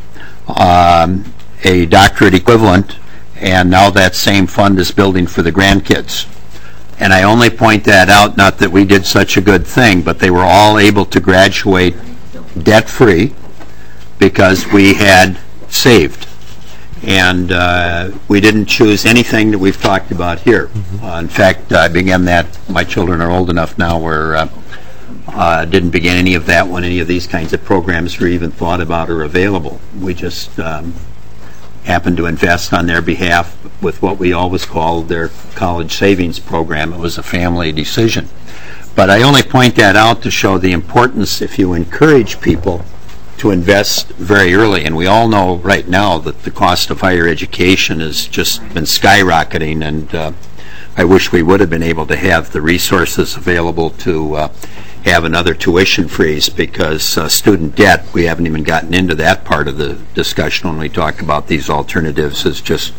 a doctorate equivalent, and now that same fund is building for the grandkids. And I only point that out, not that we did such a good thing, but they were all able to graduate debt-free because we had saved. And we didn't choose anything that we've talked about here. In fact, I began that, my children are old enough now where didn't begin any of that when any of these kinds of programs were even thought about or available. We just happened to invest on their behalf with what we always called their college savings program. It was a family decision. But I only point that out to show the importance if you encourage people to invest very early. And we all know right now that the cost of higher education has just been skyrocketing, and I wish we would have been able to have the resources available to have another tuition freeze, because student debt, we haven't even gotten into that part of the discussion when we talk about these alternatives, is just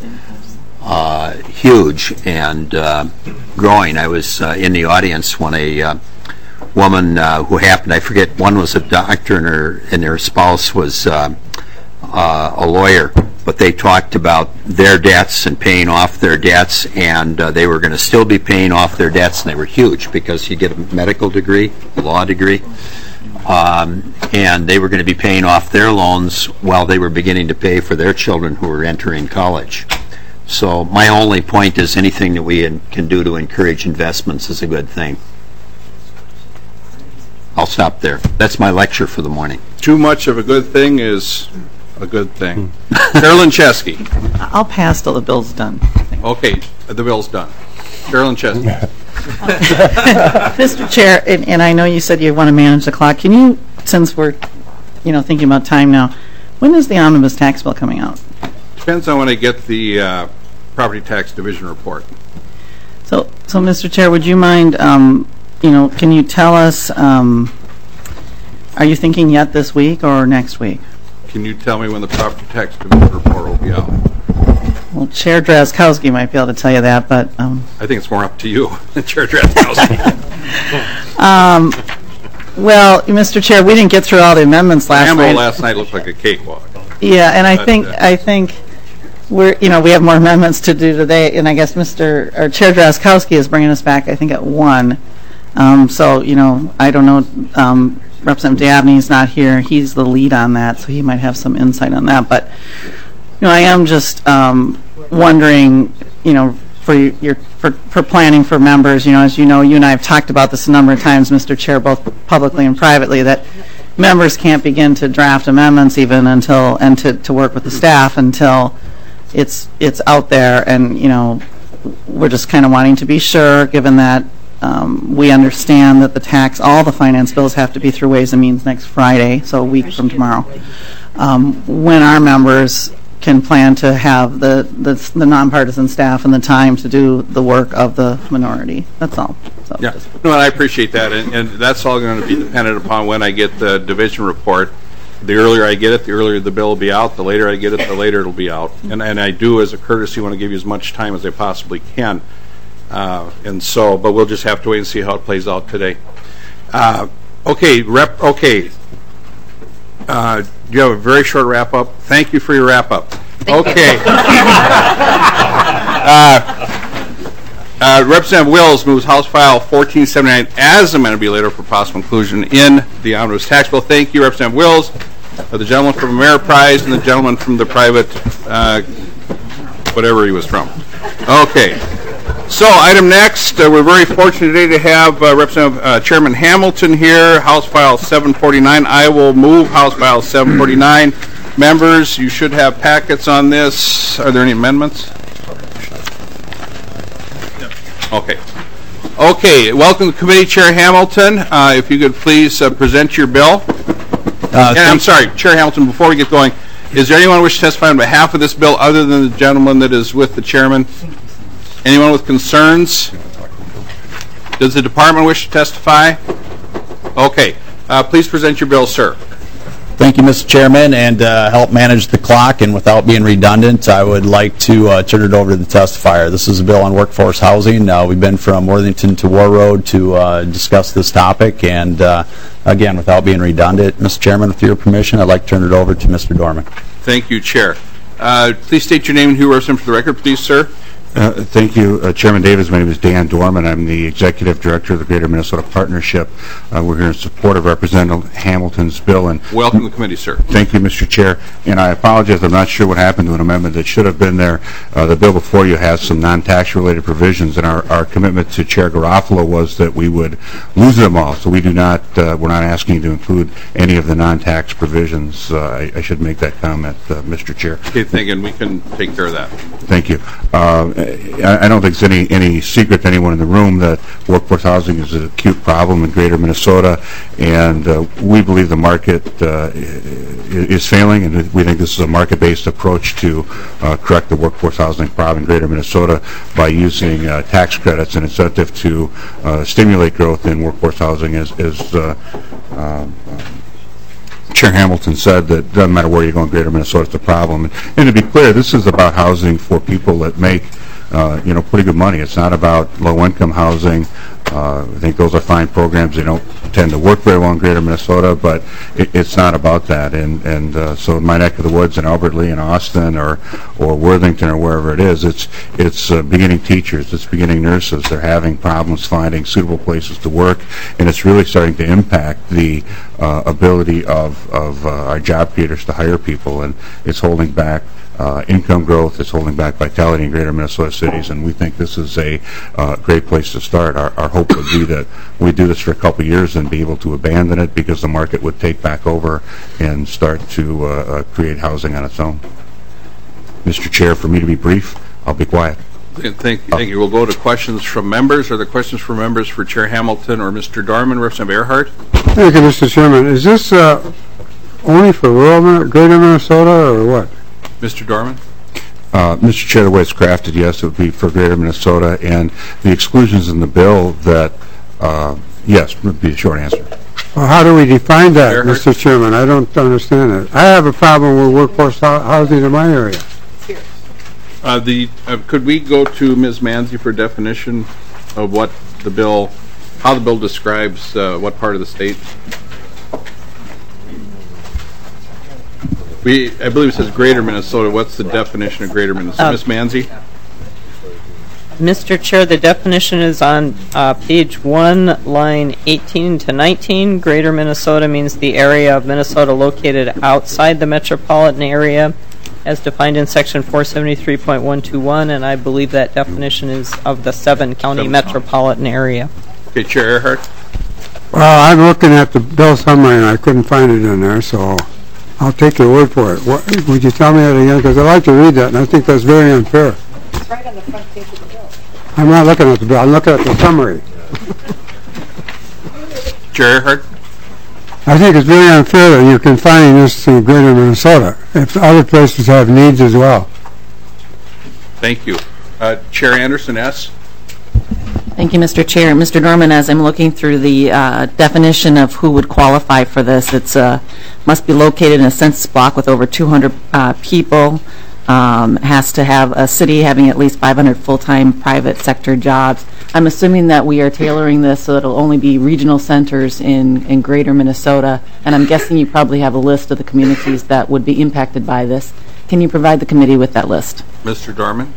huge and growing. I was in the audience when a woman who happened, I forget, one was a doctor and their spouse was a lawyer, but they talked about their debts and paying off their debts, and they were going to still be paying off their debts, and they were huge because you get a medical degree, a law degree, and they were going to be paying off their loans while they were beginning to pay for their children who were entering college. So my only point is anything that we can do to encourage investments is a good thing. I'll stop there. That's my lecture for the morning. Too much of a good thing is a good thing. Carolyn Chesky. I'll pass till the bill's done. Okay, the bill's done. Carolyn Chesky. Mr. Chair, and I know you said you want to manage the clock. Can you, since we're, thinking about time now, when is the omnibus tax bill coming out? Depends on when I get the property tax division report. So, Mr. Chair, would you mind, can you tell us, are you thinking yet this week or next week? Can you tell me when the property tax division report will be out? Well, Chair Drazkowski might be able to tell you that, but... I think it's more up to you than Chair Drazkowski. Well, Mr. Chair, we didn't get through all the amendments last night. last night looked like a cakewalk. Yeah, and I think we're, we have more amendments to do today, and I guess Chair Drazkowski is bringing us back, I think, at 1. So, I don't know, Representative Dabney's not here. He's the lead on that, so he might have some insight on that. But, I am just wondering, for planning for members, as you know, you and I have talked about this a number of times, Mr. Chair, both publicly and privately, that members can't begin to draft amendments even until, and to work with the staff until it's out there. And, we're just kind of wanting to be sure, given that we understand that all the finance bills have to be through Ways and Means next Friday, so a week from tomorrow, when our members can plan to have the nonpartisan staff and the time to do the work of the minority. That's all. So yeah, no, and I appreciate that, and that's all going to be dependent upon when I get the division report. The earlier I get it, the earlier the bill will be out. The later I get it, the later it'll be out. And I do, as a courtesy, want to give you as much time as I possibly can. And so, but we'll just have to wait and see how it plays out today. Okay, you have a very short wrap-up. Thank you for your wrap-up. Okay. Representative Wills moves House File 1479 as amended to be later for possible inclusion in the omnibus tax bill. Thank you, Representative Wills. The gentleman from Ameriprise and the gentleman from the private, whatever he was from. Okay. So, item next, we're very fortunate today to have Representative Chairman Hamilton here, House File 749. I will move House File 749. Members, you should have packets on this. Are there any amendments? Okay. Okay, welcome to Committee Chair Hamilton. If you could please present your bill. I'm sorry, Chair Hamilton, before we get going, is there anyone who wishes to testify on behalf of this bill other than the gentleman that is with the chairman? Anyone with concerns? Does the department wish to testify? Okay. Please present your bill, sir. Thank you, Mr. Chairman, and to help manage the clock and without being redundant, I would like to turn it over to the testifier. This is a bill on workforce housing. We've been from Worthington to War Road to discuss this topic, and again, without being redundant, Mr. Chairman, with your permission, I'd like to turn it over to Mr. Dorman. Thank you, Chair. Please state your name and who you represent for the record, please, sir. Thank you, Chairman Davis. My name is Dan Dorman. I'm the Executive Director of the Greater Minnesota Partnership. We're here in support of Representative Hamilton's bill. And welcome to the committee, sir. Thank you, Mr. Chair. And I apologize, I'm not sure what happened to an amendment that should have been there. The bill before you has some non-tax related provisions, and our commitment to Chair Garofalo was that we would lose them all. So we do not, we're not asking you to include any of the non-tax provisions. I should make that comment, Mr. Chair. Okay, thank you, and we can take care of that. Thank you. I don't think it's any secret to anyone in the room that workforce housing is an acute problem in Greater Minnesota, and we believe the market is failing, and we think this is a market-based approach to correct the workforce housing problem in Greater Minnesota by using tax credits and incentive to stimulate growth in workforce housing as Chair Hamilton said, that it doesn't matter where you go in Greater Minnesota, it's a problem. And to be clear, this is about housing for people that make pretty good money. It's not about low-income housing. I think those are fine programs. They don't tend to work very well in Greater Minnesota, but it's not about that. And so in my neck of the woods in Albert Lee and Austin or Worthington or wherever it is, it's beginning teachers, it's beginning nurses. They're having problems finding suitable places to work, and it's really starting to impact the ability of our job creators to hire people, and it's holding back income growth, it's holding back vitality in Greater Minnesota cities, and we think this is a great place to start. Our hope would be that we do this for a couple of years and be able to abandon it because the market would take back over and start to create housing on its own. Mr. Chair, for me to be brief, I'll be quiet. Thank you. We'll go to questions from members. Are there questions from members for Chair Hamilton or Mr. Dorman? Representative Earhart? Thank you, Mr. Chairman. Is this only for rural Greater Minnesota or what? Mr. Dorman? Mr. Chair, the way it's crafted, yes, it would be for Greater Minnesota, and the exclusions in the bill that, yes, would be a short answer. Well, how do we define that, Mr. Chairman? I don't understand it. I have a problem with workforce housing in my area. Could we go to Ms. Manzi for definition of what the bill, how the bill describes what part of the state? I believe it says Greater Minnesota. What's the definition of Greater Minnesota? Ms. Manzi? Mr. Chair, the definition is on page 1, line 18 to 19. Greater Minnesota means the area of Minnesota located outside the metropolitan area as defined in section 473.121, and I believe that definition is of the 7-county metropolitan area. Okay, Chair Earhart? Well, I'm looking at the bill summary and I couldn't find it in there, so I'll take your word for it. Would you tell me that again? Because I like to read that, and I think that's very unfair. It's right on the front page of the bill. I'm not looking at the bill. I'm looking at the summary. Chair Earhart? I think it's very unfair that you're confining this to Greater Minnesota, if other places have needs as well. Thank you. Chair Anderson, S. Thank you, Mr. Chair. Mr. Dorman, as I'm looking through the definition of who would qualify for this, it's must be located in a census block with over 200 people, has to have a city having at least 500 full-time private sector jobs. I'm assuming that we are tailoring this so that it'll only be regional centers in Greater Minnesota, and I'm guessing you probably have a list of the communities that would be impacted by this. Can you provide the committee with that list? Mr. Dorman?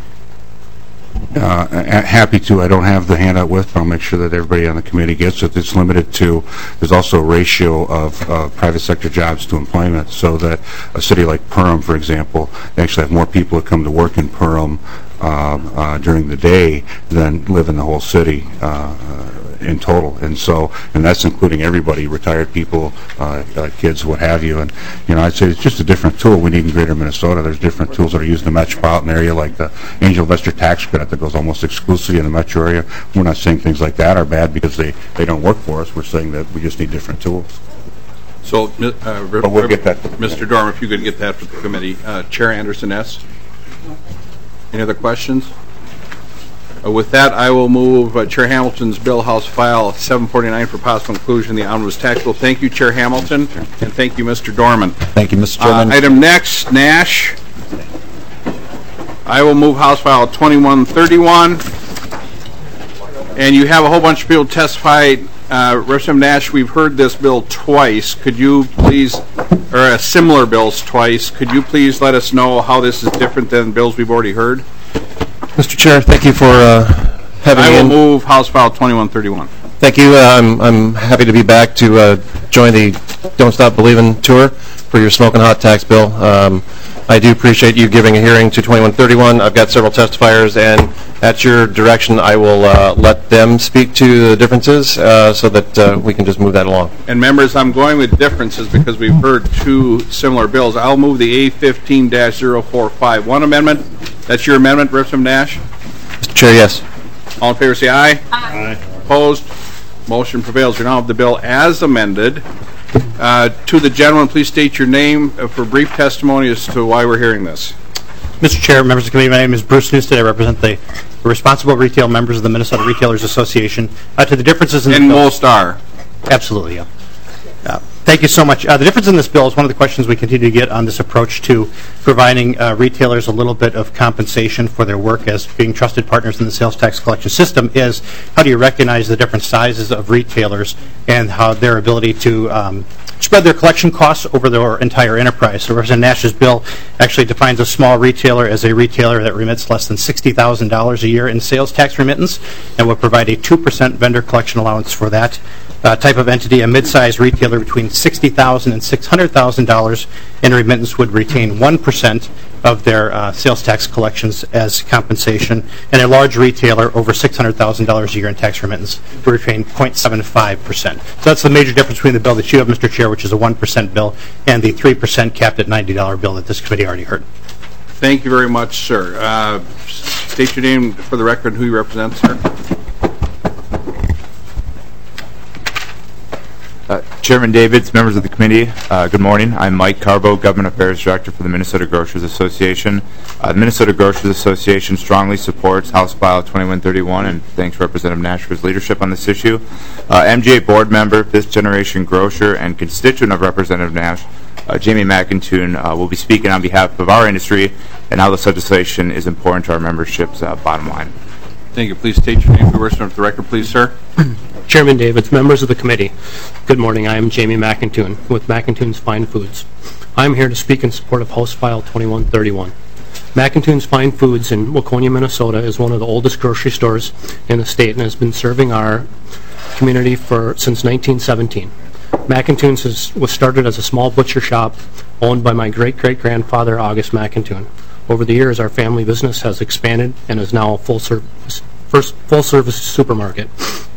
Happy to. I don't have the handout with, but I'll make sure that everybody on the committee gets it. It's limited to, there's also a ratio of private sector jobs to employment, so that a city like Perham, for example, they actually have more people that come to work in Perham during the day than live in the whole city in total, and that's including everybody, retired people, kids, what have you. And I'd say it's just a different tool we need in Greater Minnesota. There's different tools that are used in the metropolitan area, like the Angel Investor Tax Credit that goes almost exclusively in the metro area. We're not saying things like that are bad because they don't work for us. We're saying that we just need different tools. So, but we'll get that. Mr. Dorman, if you could get that for the committee. Chair Anderson, S. Any other questions? With that, I will move Chair Hamilton's bill, House File 749, for possible inclusion in the omnibus tax bill. Thank you, Chair Hamilton, and thank you, Mr. Dorman. Thank you, Mr. Chairman. Item next, Nash. I will move House File 2131. And you have a whole bunch of people testify. Representative Nash, we've heard this bill twice. Could you please, or similar bills twice, could you please let us know how this is different than bills we've already heard? Mr. Chair, thank you for having me. I will move House File 2131. Thank you. I'm happy to be back to join the Don't Stop Believin' tour for your smoking hot tax bill. I do appreciate you giving a hearing to 2131. I've got several testifiers, and at your direction, I will let them speak to the differences so that we can just move that along. And members, I'm going with differences because we've heard two similar bills. I'll move the A15-0451 amendment. That's your amendment, Representative Nash? Mr. Chair, yes. All in favor say aye. Aye. Opposed? Motion prevails. We now have the bill as amended. To the gentleman, please state your name for brief testimony as to why we're hearing this. Mr. Chair, members of the committee, my name is Bruce Newstead. I represent the responsible retail members of the Minnesota Retailers Association. To the differences in the bill. And most are. Absolutely, yeah. Thank you so much. The difference in this bill is one of the questions we continue to get on this approach to providing retailers a little bit of compensation for their work as being trusted partners in the sales tax collection system is how do you recognize the different sizes of retailers and how their ability to spread their collection costs over their entire enterprise. So Representative Nash's bill actually defines a small retailer as a retailer that remits less than $60,000 a year in sales tax remittance and will provide a 2% vendor collection allowance for that type of entity. A mid-sized retailer between $60,000 and $600,000 in remittance would retain 1% of their sales tax collections as compensation, and a large retailer over $600,000 a year in tax remittance would retain 0.75%. So that's the major difference between the bill that you have, Mr. Chair, which is a 1% bill, and the 3% capped at $90 bill that this committee already heard. Thank you very much, sir. State your name for the record and who you represent, sir. Chairman Davids, members of the committee, good morning. I'm Mike Carbo, Government Affairs Director for the Minnesota Grocers Association. The Minnesota Grocers Association strongly supports House File 2131 and thanks Representative Nash for his leadership on this issue. MGA board member, fifth-generation grocer, and constituent of Representative Nash, Jamie McIntoon, will be speaking on behalf of our industry and how this legislation is important to our membership's bottom line. Thank you. Please state your name for the record, please, sir. Chairman Davids, members of the committee, good morning. I am Jamie McIntoon with McIntoon's Fine Foods. I am here to speak in support of House File 2131. McIntoon's Fine Foods in Waconia, Minnesota is one of the oldest grocery stores in the state and has been serving our community since 1917. McIntoon's was started as a small butcher shop owned by my great-great-grandfather, August McIntoon. Over the years, our family business has expanded and is now a full-service supermarket,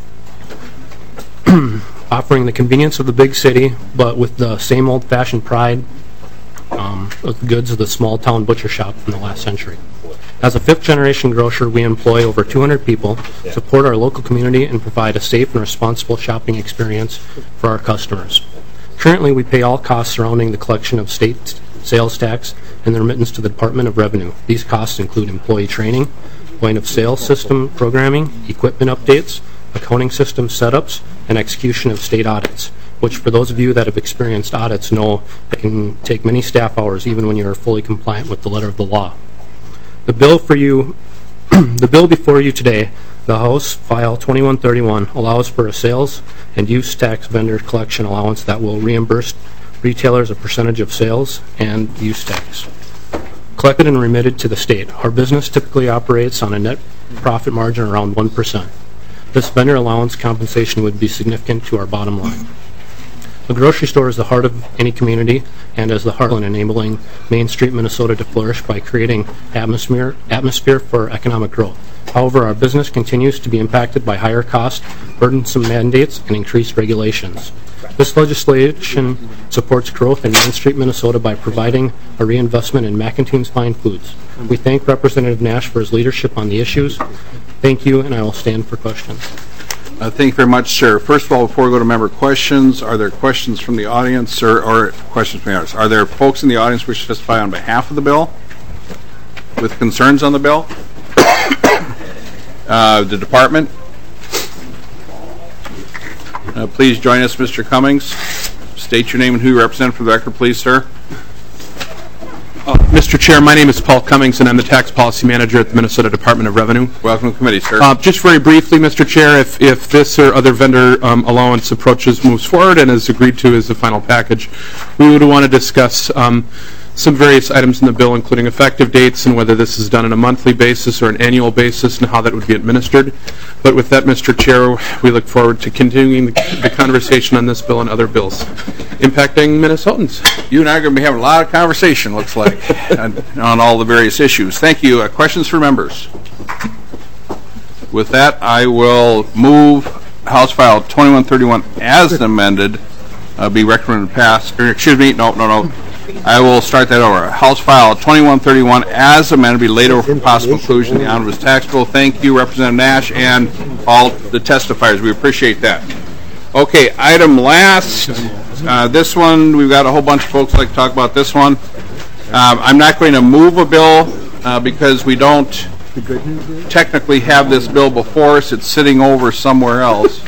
offering the convenience of the big city, but with the same old-fashioned pride of the goods of the small-town butcher shop from the last century. As a fifth-generation grocer, we employ over 200 people, support our local community, and provide a safe and responsible shopping experience for our customers. Currently, we pay all costs surrounding the collection of state sales tax and the remittance to the Department of Revenue. These costs include employee training, point-of-sale system programming, equipment updates, accounting system setups, and execution of state audits, which for those of you that have experienced audits know it can take many staff hours even when you are fully compliant with the letter of the law. The bill before you today, the House File 2131, allows for a sales and use tax vendor collection allowance that will reimburse retailers a percentage of sales and use tax collected and remitted to the state. Our business typically operates on a net profit margin around 1%. This vendor allowance compensation would be significant to our bottom line. A grocery store is the heart of any community and is the heart in enabling Main Street, Minnesota to flourish by creating atmosphere for economic growth. However, our business continues to be impacted by higher costs, burdensome mandates, and increased regulations. This legislation supports growth in Main Street, Minnesota by providing a reinvestment in McIntoon's Fine Foods. We thank Representative Nash for his leadership on the issues. Thank you, and I will stand for questions. Thank you very much, sir. First of all, before we go to member questions, are there questions from the audience or questions from the audience? Are there folks in the audience who wish to testify on behalf of the bill with concerns on the bill? The department. Please join us, Mr. Cummings. State your name and who you represent for the record, please, sir. Mr. Chair, my name is Paul Cummings, and I'm the Tax Policy Manager at the Minnesota Department of Revenue. Welcome to the committee, sir. Just very briefly, Mr. Chair, if this or other vendor allowance approaches moves forward and is agreed to as the final package, we would want to discuss some various items in the bill, including effective dates and whether this is done on a monthly basis or an annual basis and how that would be administered. But with that, Mr. Chair, we look forward to continuing the conversation on this bill and other bills impacting Minnesotans. You and I are going to be having a lot of conversation, looks like, on all the various issues. Thank you. Questions for members? With that, I will move House File 2131 as amended, be recommended to pass. Excuse me, no. I will start that over. House File 2131 as amended be laid over for possible inclusion in the omnibus tax bill. Thank you, Representative Nash, and all the testifiers. We appreciate that. Okay, item last. This one, we've got a whole bunch of folks like to talk about this one. I'm not going to move a bill because we don't technically have this bill before us. It's sitting over somewhere else.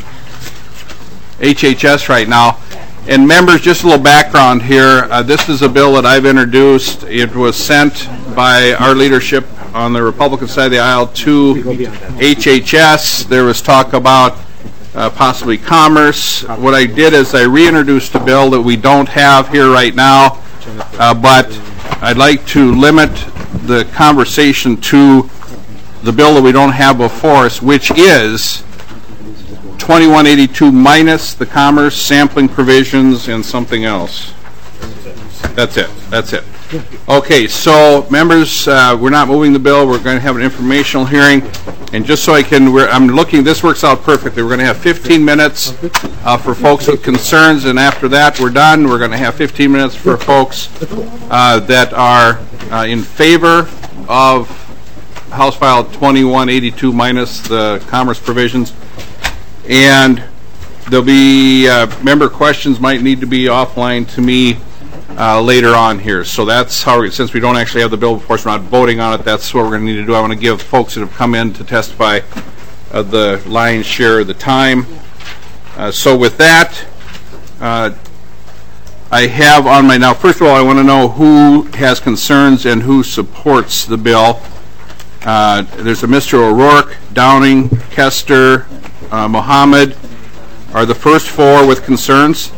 HHS right now. And members, just a little background here. This is a bill that I've introduced. It was sent by our leadership on the Republican side of the aisle to HHS. There was talk about possibly commerce. What I did is I reintroduced a bill that we don't have here right now, but I'd like to limit the conversation to the bill that we don't have before us, which is 2182 minus the commerce, sampling provisions, and something else. That's it. Okay, so members, we're not moving the bill. We're going to have an informational hearing. And just so I'm looking, this works out perfectly. We're going to have 15 minutes for folks with concerns, and after that, we're done. We're going to have 15 minutes for folks that are in favor of House File 2182 minus the commerce provisions. And there'll be member questions might need to be offline to me later on here. So that's how, since we don't actually have the bill before us, we're not voting on it, that's what we're going to need to do. I want to give folks that have come in to testify the lion's share of the time. So with that, I have on my, now first of all, I want to know who has concerns and who supports the bill. There's a Mr. O'Rourke, Downing, Kester, Mohammed are the first four with concerns.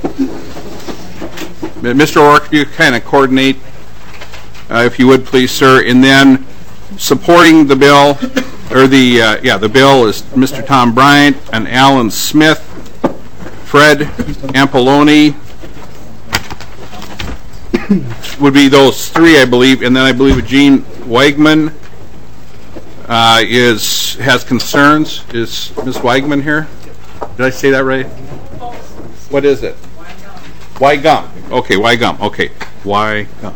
Mr. O'Rourke, if you kind of coordinate, if you would please, sir. And then supporting the bill, or the bill is Mr. Tom Bryant and Alan Smith, Fred Ampoloni, would be those three, I believe. And then I believe Gene Weigman has concerns. Is Ms. Weigman here? Did I say that right? What is it? Weigum. Okay, Weigum. Okay, Weigum.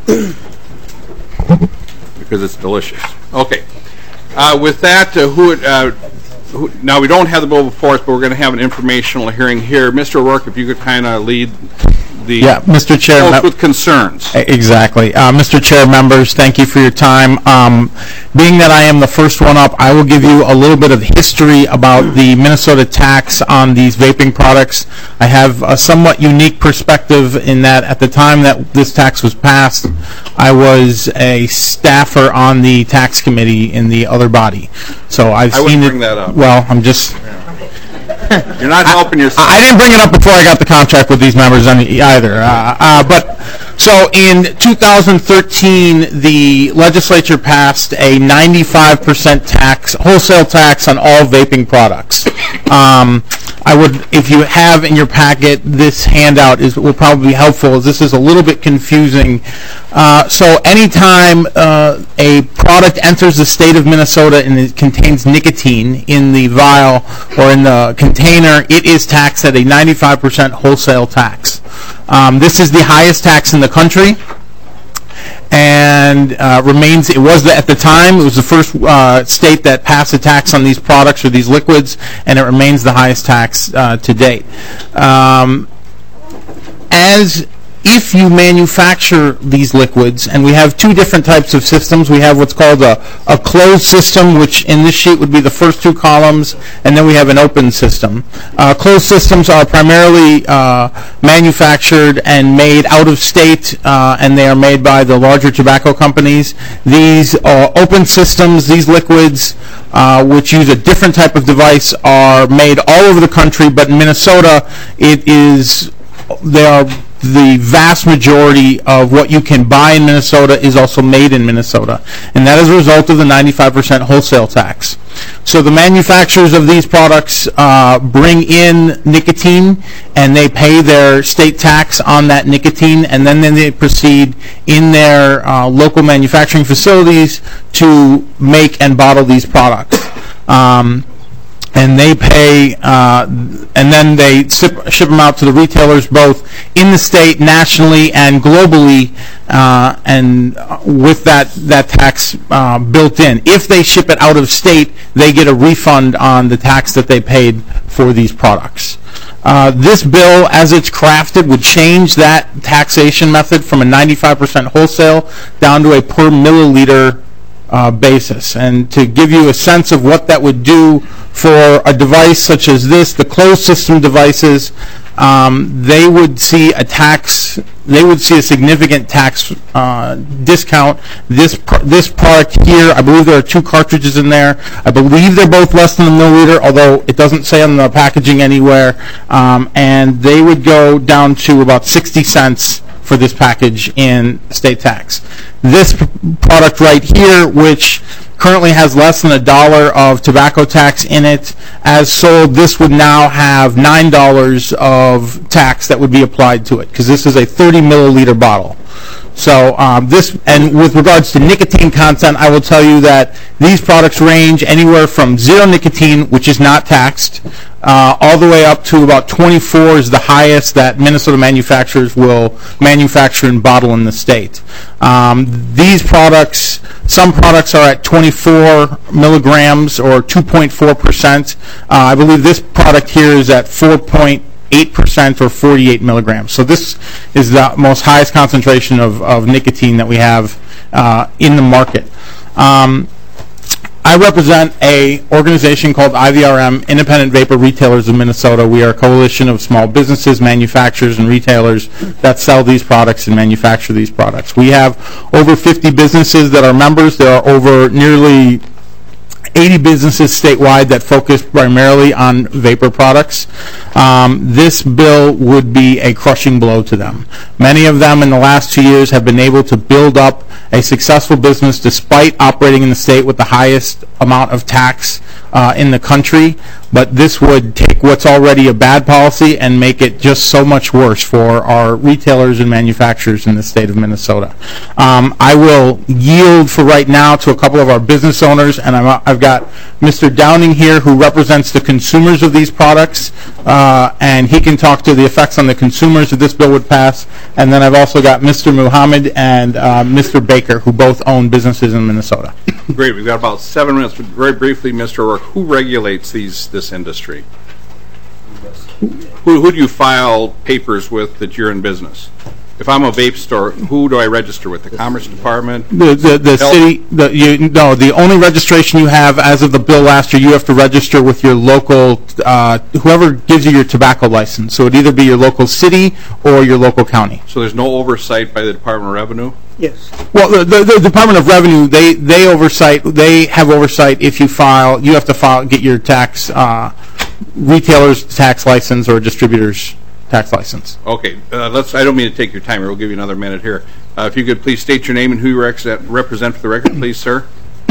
Because it's delicious. Okay. With that, now we don't have the bill before us, but we're going to have an informational hearing here. Mr. O'Rourke, if you could kind of lead the Mr. Chair, folks with concerns. Exactly. Mr. Chair, members, thank you for your time. Being that I am the first one up, I will give you a little bit of history about the Minnesota tax on these vaping products. I have a somewhat unique perspective in that at the time that this tax was passed, I was a staffer on the tax committee in the other body. So I wouldn't bring that up. Well, I'm just... You're not helping yourself. I didn't bring it up before I got the contract with these members either. But so in 2013, the legislature passed a 95% tax, wholesale tax on all vaping products. I would, if you have in your packet, this handout will probably be helpful, as this is a little bit confusing. So anytime a product enters the state of Minnesota and it contains nicotine in the vial or in the container, it is taxed at a 95% wholesale tax. This is the highest tax in the country, and remains. It was at the time. It was the first state that passed a tax on these products or these liquids, and it remains the highest tax to date. As if you manufacture these liquids, and we have two different types of systems. We have what's called a closed system, which in this sheet would be the first two columns, and then we have an open system. Closed systems are primarily manufactured and made out of state, and they are made by the larger tobacco companies. These open systems, these liquids, which use a different type of device, are made all over the country, but in Minnesota, they are the vast majority of what you can buy in Minnesota is also made in Minnesota, and that is a result of the 95% wholesale tax. So the manufacturers of these products bring in nicotine, and they pay their state tax on that nicotine, and then they proceed in their local manufacturing facilities to make and bottle these products. And they pay, and then they ship them out to the retailers both in the state, nationally, and globally, and with that tax built in. If they ship it out of state, they get a refund on the tax that they paid for these products. This bill, as it's crafted, would change that taxation method from a 95% wholesale down to a per milliliter basis. And to give you a sense of what that would do for a device such as this, the closed system devices, they would see a significant tax discount. This product here, I believe there are two cartridges in there. I believe they're both less than a milliliter, although it doesn't say on the packaging anywhere. And they would go down to about 60 cents for this package in state tax. This product right here, which currently has less than $1 of tobacco tax in it, as sold, this would now have $9 of tax that would be applied to it, because this is a 30 milliliter bottle. So this, and with regards to nicotine content, I will tell you that these products range anywhere from 0 nicotine, which is not taxed, all the way up to about 24 is the highest that Minnesota manufacturers will manufacture and bottle in the state. These products, some products are at 24 milligrams or 2.4%. I believe this product here is at 4.8% or 48 milligrams. So this is the most highest concentration of nicotine that we have in the market. I represent an organization called IVRM, Independent Vapor Retailers of Minnesota. We are a coalition of small businesses, manufacturers, and retailers that sell these products and manufacture these products. We have over 50 businesses that are members. There are over nearly 80 businesses statewide that focus primarily on vapor products. This bill would be a crushing blow to them. Many of them in the last 2 years have been able to build up a successful business despite operating in the state with the highest amount of tax in the country. But this would take what's already a bad policy and make it just so much worse for our retailers and manufacturers in the state of Minnesota. I will yield for right now to a couple of our business owners, and I've got Mr. Downing here who represents the consumers of these products, and he can talk to the effects on the consumers if this bill would pass. And then I've also got Mr. Muhammad and Mr. Baker, who both own businesses in Minnesota. Great. We've got about 7 minutes, but very briefly, Mr. O'Rourke, who regulates this industry? Who do you file papers with that you're in business? If I'm a vape store, who do I register with? The Commerce Department? The city. The only registration you have as of the bill last year, you have to register with your local, whoever gives you your tobacco license. So it would either be your local city or your local county. So there's no oversight by the Department of Revenue? Yes. Well, the Department of Revenue, they have oversight if you file. You have to get your tax, retailer's tax license or distributor's tax license. Okay, I don't mean to take your time here. We'll give you another minute here. If you could please state your name and who you represent for the record, please, sir.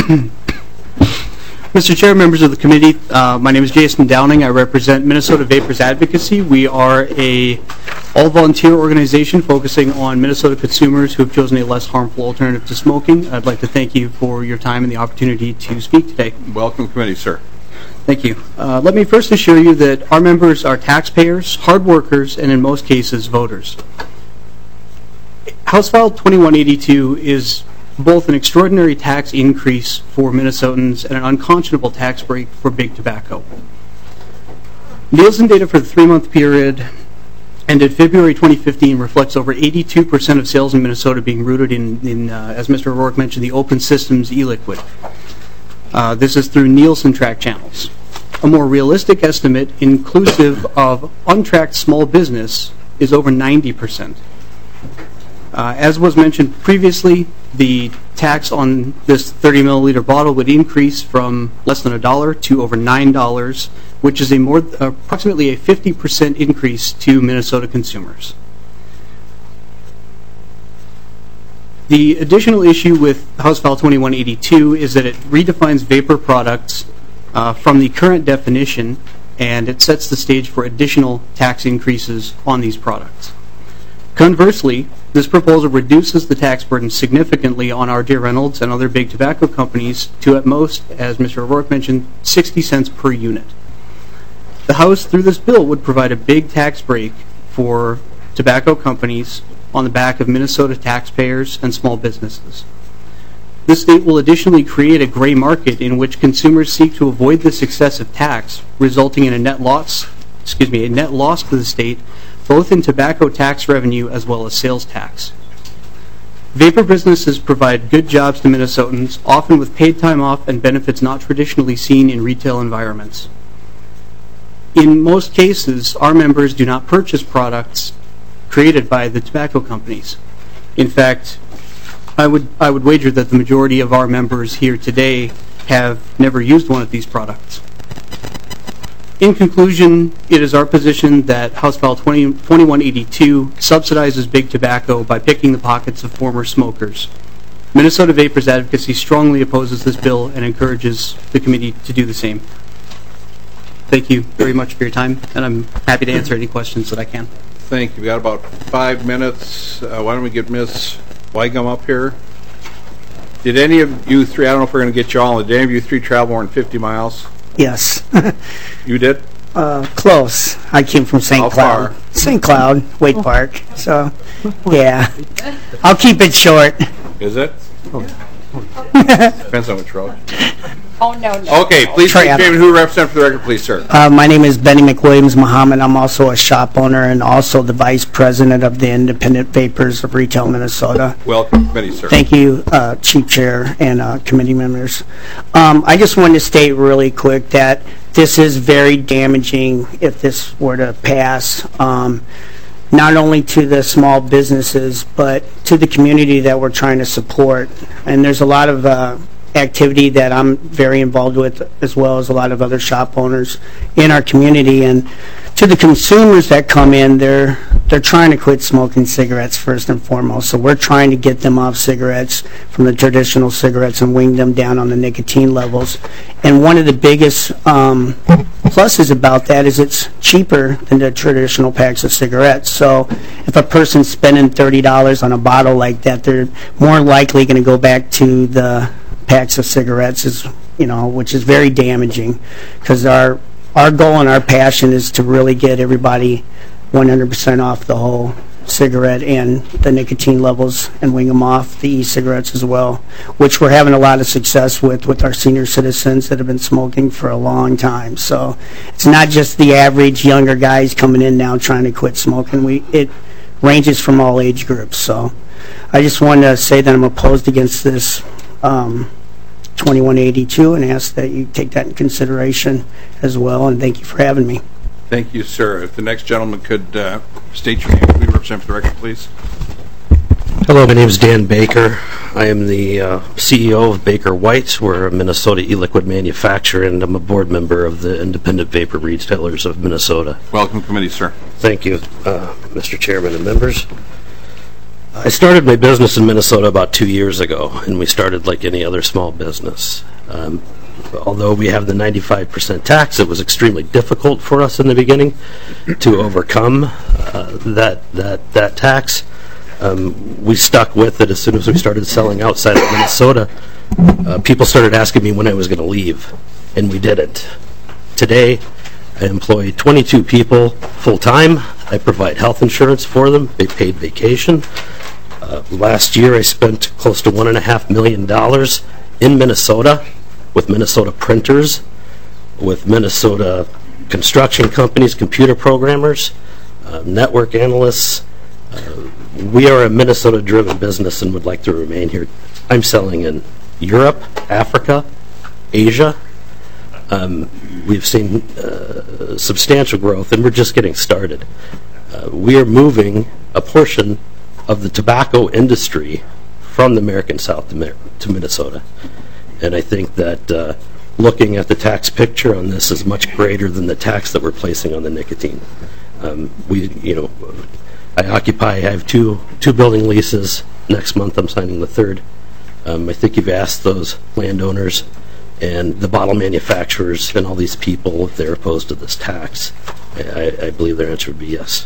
Mr. Chair, members of the committee, my name is Jason Downing. I represent Minnesota Vapors Advocacy. We are a all-volunteer organization focusing on Minnesota consumers who have chosen a less harmful alternative to smoking. I'd like to thank you for your time and the opportunity to speak today. Welcome, committee, sir. Thank you. Let me first assure you that our members are taxpayers, hard workers, and in most cases, voters. House File 2182 is both an extraordinary tax increase for Minnesotans and an unconscionable tax break for big tobacco. Nielsen data for the 3-month period ended February 2015 reflects over 82% of sales in Minnesota being rooted in as Mr. O'Rourke mentioned, the Open Systems e-liquid. This is through Nielsen track channels. A more realistic estimate, inclusive of untracked small business, is over 90%. As was mentioned previously, the tax on this 30 milliliter bottle would increase from less than $1 to over $9, which is approximately a 50% increase to Minnesota consumers. The additional issue with House File 2182 is that it redefines vapor products from the current definition, and it sets the stage for additional tax increases on these products. Conversely, this proposal reduces the tax burden significantly on R.J. Reynolds and other big tobacco companies to at most, as Mr. O'Rourke mentioned, 60 cents per unit. The House, through this bill, would provide a big tax break for tobacco companies on the back of Minnesota taxpayers and small businesses. This state will additionally create a gray market in which consumers seek to avoid this excessive tax, resulting in a net loss to the state, both in tobacco tax revenue as well as sales tax. Vapor businesses provide good jobs to Minnesotans, often with paid time off and benefits not traditionally seen in retail environments. In most cases, our members do not purchase products created by the tobacco companies. In fact, I would wager that the majority of our members here today have never used one of these products. In conclusion, it is our position that House File 2182 subsidizes big tobacco by picking the pockets of former smokers. Minnesota Vapors Advocacy strongly opposes this bill and encourages the committee to do the same. Thank you very much for your time, and I'm happy to answer any questions that I can. Thank you. We got about 5 minutes. Why don't we get Ms. Weigum up here? Did any of you three, I don't know if we're going to get you all, did any of you three travel more than 50 miles? Yes. You did? Close. I came from St. Cloud. St. Cloud, Wake Park. So, yeah. I'll keep it short. Is it? Depends on which road. Oh, no. Okay, please state your name and who represent for the record, please, sir. My name is Benny McWilliams Muhammad. I'm also a shop owner and also the vice president of the Independent Vapors of Retail, Minnesota. Welcome, Benny, sir. Thank you, Chief Chair and committee members. I just wanted to state really quick that this is very damaging if this were to pass, not only to the small businesses, but to the community that we're trying to support. And there's a lot of activity that I'm very involved with, as well as a lot of other shop owners in our community. And to the consumers that come in, they're trying to quit smoking cigarettes first and foremost. So we're trying to get them off cigarettes from the traditional cigarettes and wing them down on the nicotine levels. And one of the biggest pluses about that is it's cheaper than the traditional packs of cigarettes. So if a person's spending $30 on a bottle like that, they're more likely going to go back to the packs of cigarettes, which is very damaging, because our goal and our passion is to really get everybody 100% off the whole cigarette and the nicotine levels and wing them off the e-cigarettes as well, which we're having a lot of success with our senior citizens that have been smoking for a long time. So it's not just the average younger guys coming in now trying to quit smoking. It ranges from all age groups. So I just wanted to say that I'm opposed against this 2182 and ask that you take that in consideration as well, and thank you for having me. Thank you, sir. If the next gentleman could state your name and represent for the record, please. Hello, my name is Dan Baker. I am the CEO of Baker White. We're a Minnesota e-liquid manufacturer, and I'm a board member of the Independent Vapor Retailers of Minnesota. Welcome, committee, sir. Thank you, Mr. Chairman and members. I started my business in Minnesota about 2 years ago, and we started like any other small business. Although we have the 95% tax, it was extremely difficult for us in the beginning to overcome that tax. We stuck with it as soon as we started selling outside of Minnesota. People started asking me when I was going to leave, and we didn't. Today, I employ 22 people full-time. I provide health insurance for them. They paid vacation. Last year, I spent close to $1.5 million in Minnesota with Minnesota printers, with Minnesota construction companies, computer programmers, network analysts. We are a Minnesota-driven business and would like to remain here. I'm selling in Europe, Africa, Asia. We've seen substantial growth, and we're just getting started. We are moving a portion of the tobacco industry from the American South to Minnesota. And I think that looking at the tax picture on this is much greater than the tax that we're placing on the nicotine. I have two building leases. Next month I'm signing the third. I think you've asked those landowners and the bottle manufacturers and all these people if they're opposed to this tax. I believe their answer would be yes.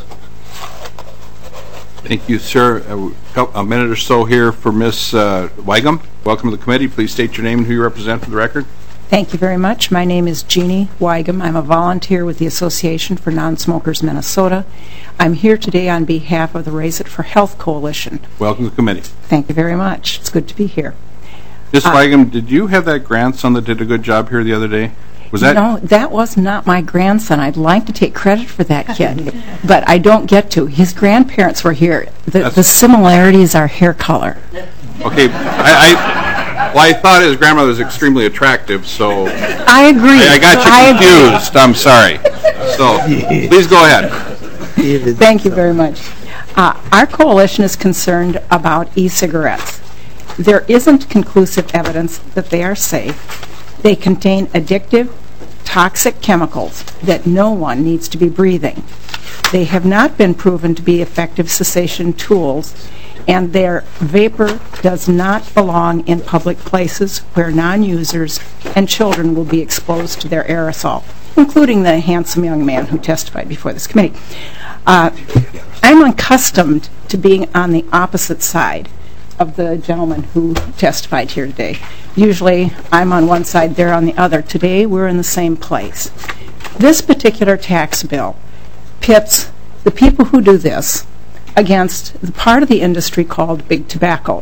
Thank you, sir. A minute or so here for Ms. Weigum. Welcome to the committee. Please state your name and who you represent for the record. Thank you very much. My name is Jeannie Weigum. I'm a volunteer with the Association for Non-Smokers Minnesota. I'm here today on behalf of the Raise It for Health Coalition. Welcome to the committee. Thank you very much. It's good to be here. Ms. Weigum, did you have that grandson that did a good job here the other day? No, that was not my grandson. I'd like to take credit for that kid, but I don't get to. His grandparents were here. The similarities are hair color. Okay, I thought his grandmother was extremely attractive, so... I agree. I got you confused. I'm sorry. So, please go ahead. Thank you very much. Our coalition is concerned about e-cigarettes. There isn't conclusive evidence that they are safe. They contain addictive, toxic chemicals that no one needs to be breathing. They have not been proven to be effective cessation tools, and their vapor does not belong in public places where non-users and children will be exposed to their aerosol, including the handsome young man who testified before this committee. I'm accustomed to being on the opposite side of the gentleman who testified here today. Usually I'm on one side, they're on the other. Today we're in the same place. This particular tax bill pits the people who do this against the part of the industry called big tobacco.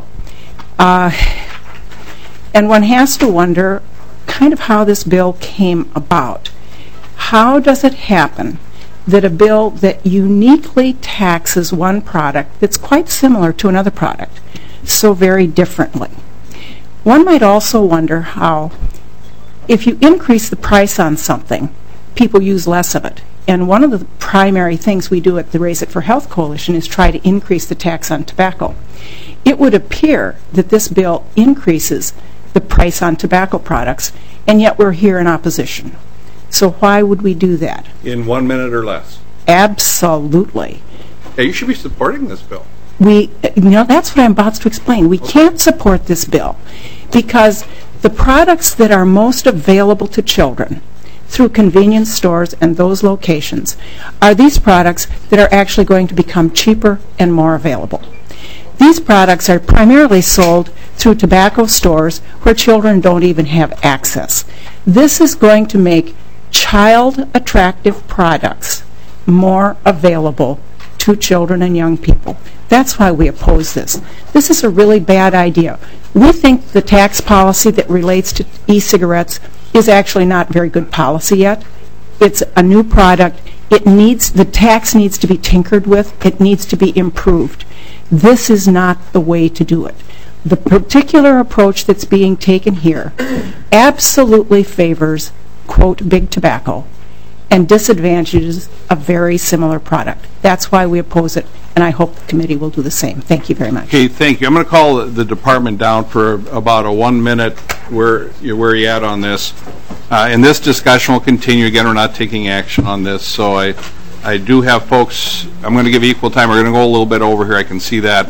And one has to wonder kind of how this bill came about. How does it happen that a bill that uniquely taxes one product that's quite similar to another product so very differently? One might also wonder how, if you increase the price on something, people use less of it. And one of the primary things we do at the Raise It for Health Coalition is try to increase the tax on tobacco. It would appear that this bill increases the price on tobacco products, and yet we're here in opposition. So why would we do that? In 1 minute or less. Absolutely. Yeah, you should be supporting this bill. That's what I'm about to explain. We can't support this bill because the products that are most available to children through convenience stores and those locations are these products that are actually going to become cheaper and more available. These products are primarily sold through tobacco stores where children don't even have access. This is going to make child-attractive products more available to children and young people. That's why we oppose this. This is a really bad idea. We think the tax policy that relates to e-cigarettes is actually not very good policy yet. It's a new product. The tax needs to be tinkered with. It needs to be improved. This is not the way to do it. The particular approach that's being taken here absolutely favors, quote, big tobacco and disadvantages a very similar product. That's why we oppose it, and I hope the committee will do the same. Thank you very much. Okay, thank you. I'm going to call the department down for about a 1 minute where you at on this. And this discussion will continue. Again, we're not taking action on this, so I do have folks, I'm going to give equal time. We're going to go a little bit over here. I can see that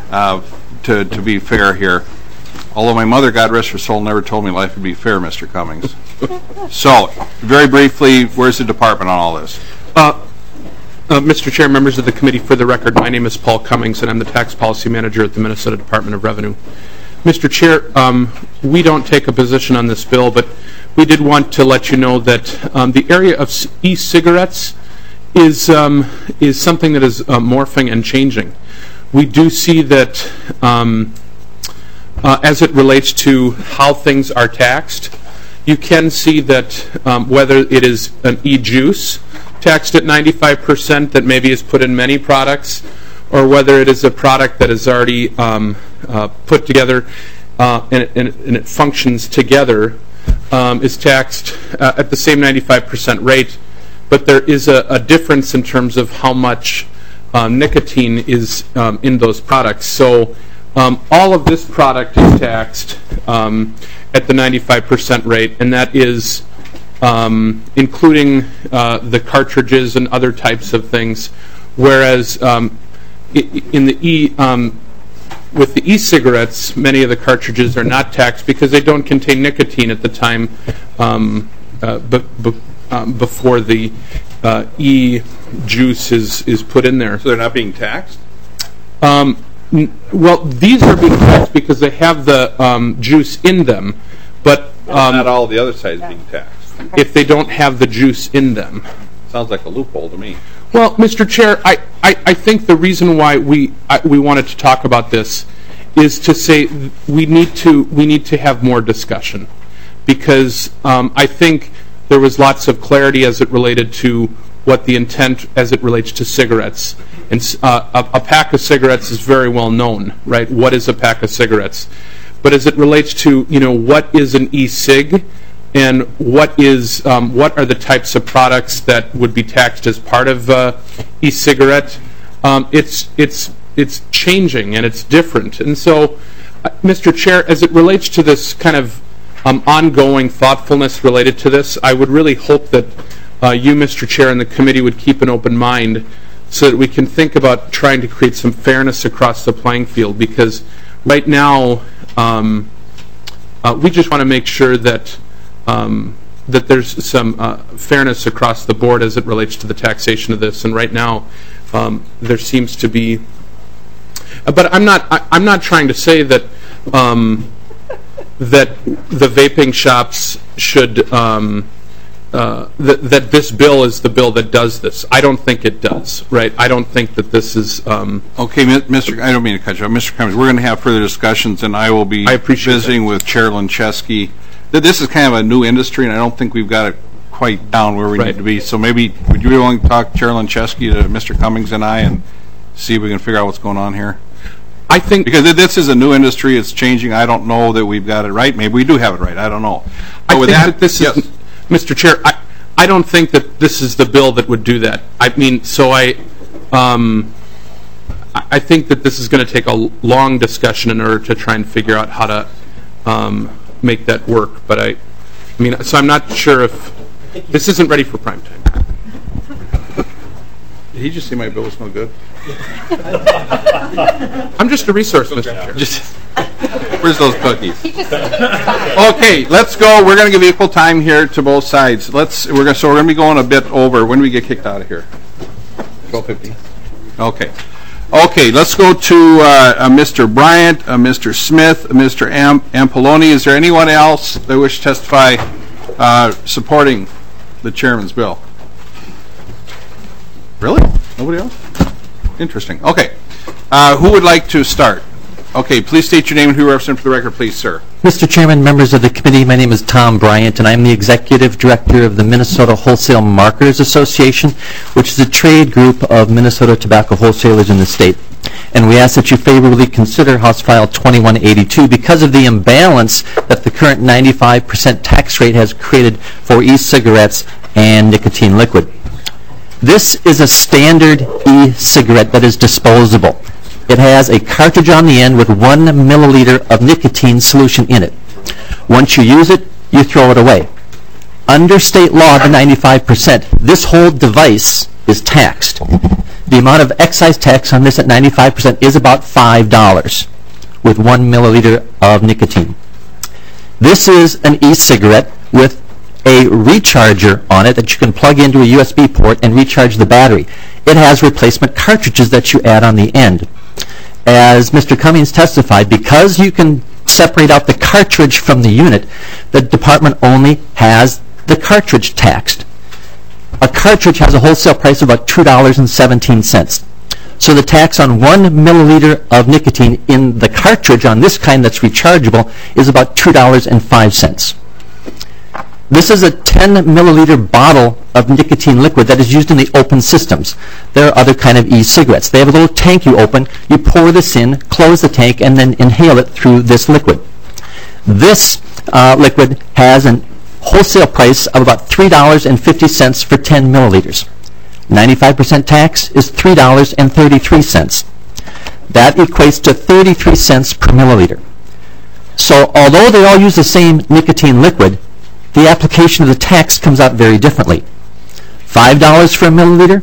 to be fair here. Although my mother, God rest her soul, never told me life would be fair, Mr. Cummings. So, very briefly, where's the department on all this? Mr. Chair, members of the committee, for the record, my name is Paul Cummings, and I'm the Tax Policy Manager at the Minnesota Department of Revenue. Mr. Chair, we don't take a position on this bill, but we did want to let you know that the area of e-cigarettes is something that is morphing and changing. We do see that as it relates to how things are taxed, you can see that whether it is an e-juice taxed at 95% that maybe is put in many products, or whether it is a product that is already put together and it functions together, is taxed at the same 95% rate, but there is a difference in terms of how much nicotine is in those products. So all of this product is taxed at the 95% rate, and that is including the cartridges and other types of things, whereas in the with the e-cigarettes, many of the cartridges are not taxed because they don't contain nicotine at the time before the e-juice is put in there. So they're not being taxed? Well, these are being taxed because they have the juice in them, but not all the other side is being taxed. If they don't have the juice in them. Sounds like a loophole to me. Well, Mr. Chair, I think the reason why we wanted to talk about this is to say we need to have more discussion, because I think there was lots of clarity as it related to what the intent as it relates to cigarettes. And a pack of cigarettes is very well known, right? What is a pack of cigarettes? But as it relates to, what is an e-cig, and what are the types of products that would be taxed as part of e-cigarette? It's changing and it's different. And so, Mr. Chair, as it relates to this kind of ongoing thoughtfulness related to this, I would really hope that you, Mr. Chair, and the committee would keep an open mind so that we can think about trying to create some fairness across the playing field. Because right now, we just want to make sure that that there's some fairness across the board as it relates to the taxation of this. And right now, there seems to be. But I'm not trying to say that that the vaping shops should that this bill is the bill that does this. I don't think it does. Right? I don't think that this is. Okay, Mr. I don't mean to cut you off, Mr. Cummings. We're going to have further discussions, and I will be visiting with Chair Lincheski. This is kind of a new industry, and I don't think we've got it quite down where we need to be. So maybe would you be willing to talk Chair Lincheski to Mr. Cummings and I and see if we can figure out what's going on here? I think because this is a new industry, it's changing. I don't know that we've got it right. Maybe we do have it right. I don't know. I think that this is, Mr. Chair. I don't think that this is the bill that would do that. I mean, so I think that this is going to take a long discussion in order to try and figure out how to make that work. But I mean, so I'm not sure if this isn't ready for prime time. Did he just say my bill was no good? I'm just a resource, Mr. Chair. Where's those cookies? Okay, let's go. We're going to give equal time here to both sides. So we're going to be going a bit over. When do we get kicked out of here? 12:50. Okay. Okay, let's go to Mr. Bryant, Mr. Smith, Mr. Ampoloni. Is there anyone else that wish to testify supporting the chairman's bill? Really? Nobody else? Interesting. Okay. Who would like to start? Okay, please state your name and who you represent for the record, please, sir. Mr. Chairman, members of the committee, my name is Tom Bryant, and I'm the Executive Director of the Minnesota Wholesale Marketers Association, which is a trade group of Minnesota tobacco wholesalers in the state. And we ask that you favorably consider House File 2182 because of the imbalance that the current 95% tax rate has created for e-cigarettes and nicotine liquid. This is a standard e-cigarette that is disposable. It has a cartridge on the end with 1 milliliter of nicotine solution in it. Once you use it, you throw it away. Under state law, the 95%, this whole device is taxed. The amount of excise tax on this at 95% is about $5 with 1 milliliter of nicotine. This is an e-cigarette with a recharger on it that you can plug into a USB port and recharge the battery. It has replacement cartridges that you add on the end. As Mr. Cummings testified, because you can separate out the cartridge from the unit, the department only has the cartridge taxed. A cartridge has a wholesale price of about $2.17. So the tax on 1 milliliter of nicotine in the cartridge on this kind that's rechargeable is about $2.05. This is a 10 milliliter bottle of nicotine liquid that is used in the open systems. There are other kind of e-cigarettes. They have a little tank you open, you pour this in, close the tank, and then inhale it through this liquid. This liquid has a wholesale price of about $3.50 for 10 milliliters. 95% tax is $3.33. That equates to 33 cents per milliliter. So although they all use the same nicotine liquid, the application of the tax comes out very differently. $5 for a milliliter,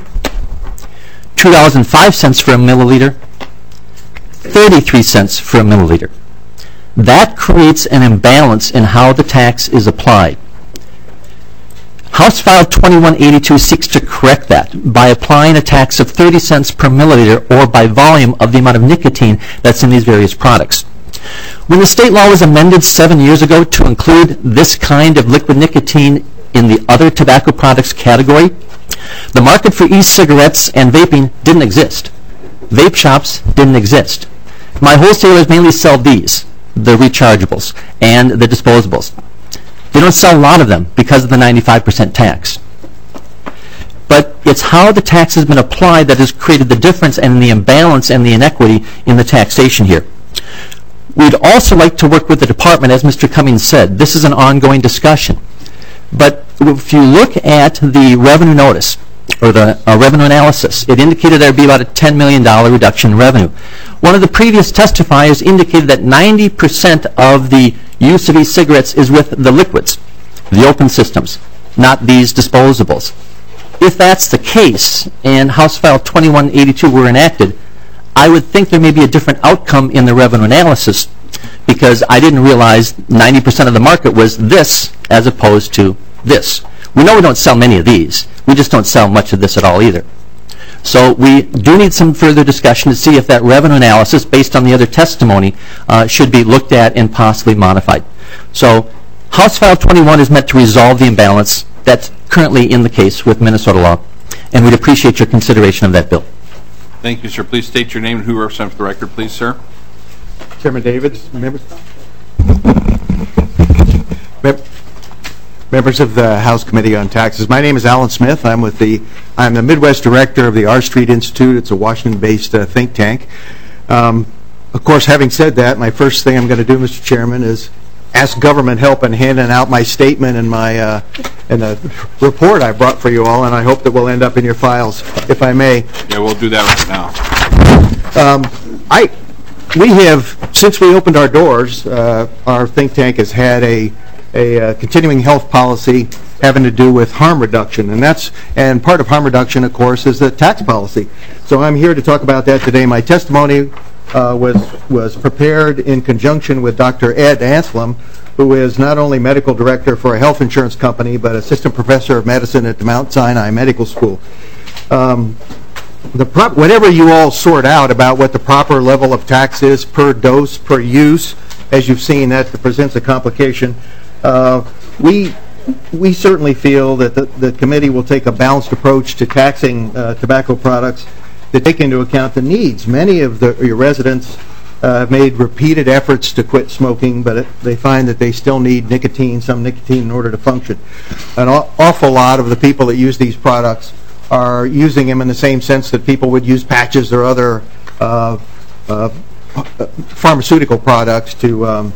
$2.05 for a milliliter, 33 cents for a milliliter. That creates an imbalance in how the tax is applied. House File 2182 seeks to correct that by applying a tax of 30 cents per milliliter or by volume of the amount of nicotine that's in these various products. When the state law was amended 7 years ago to include this kind of liquid nicotine in the other tobacco products category, the market for e-cigarettes and vaping didn't exist. Vape shops didn't exist. My wholesalers mainly sell these, the rechargeables and the disposables. They don't sell a lot of them because of the 95% tax. But it's how the tax has been applied that has created the difference and the imbalance and the inequity in the taxation here. We'd also like to work with the department, as Mr. Cummings said. This is an ongoing discussion. But if you look at the revenue notice, or the revenue analysis, it indicated there would be about a $10 million reduction in revenue. One of the previous testifiers indicated that 90% of the use of e-cigarettes is with the liquids, the open systems, not these disposables. If that's the case, and House File 2182 were enacted, I would think there may be a different outcome in the revenue analysis, because I didn't realize 90% of the market was this as opposed to this. We know we don't sell many of these. We just don't sell much of this at all either. So we do need some further discussion to see if that revenue analysis, based on the other testimony, should be looked at and possibly modified. So House File 21 is meant to resolve the imbalance that's currently in the case with Minnesota law, and we'd appreciate your consideration of that bill. Thank you, sir. Please state your name and who represents the record, please, sir. Chairman Davids, members of the House Committee on Taxes. My name is Alan Smith. I'm the Midwest Director of the R Street Institute. It's a Washington-based think tank. Of course, having said that, my first thing I'm going to do, Mr. Chairman, is ask government help in handing out my statement and my and the report I brought for you all, and I hope that will end up in your files, if I may. Yeah, we'll do that right now. We have, since we opened our doors, our think tank has had a continuing health policy having to do with harm reduction, and part of harm reduction, of course, is the tax policy. So I'm here to talk about that today. My testimony was prepared in conjunction with Dr. Ed Anselm, who is not only medical director for a health insurance company, but assistant professor of medicine at the Mount Sinai Medical School. Whatever you all sort out about what the proper level of tax is per dose, per use, as you've seen, that presents a complication. We certainly feel that the committee will take a balanced approach to taxing tobacco products to take into account the needs. Many of your residents have made repeated efforts to quit smoking, but they find that they still need some nicotine in order to function. An awful lot of the people that use these products are using them in the same sense that people would use patches or other pharmaceutical products to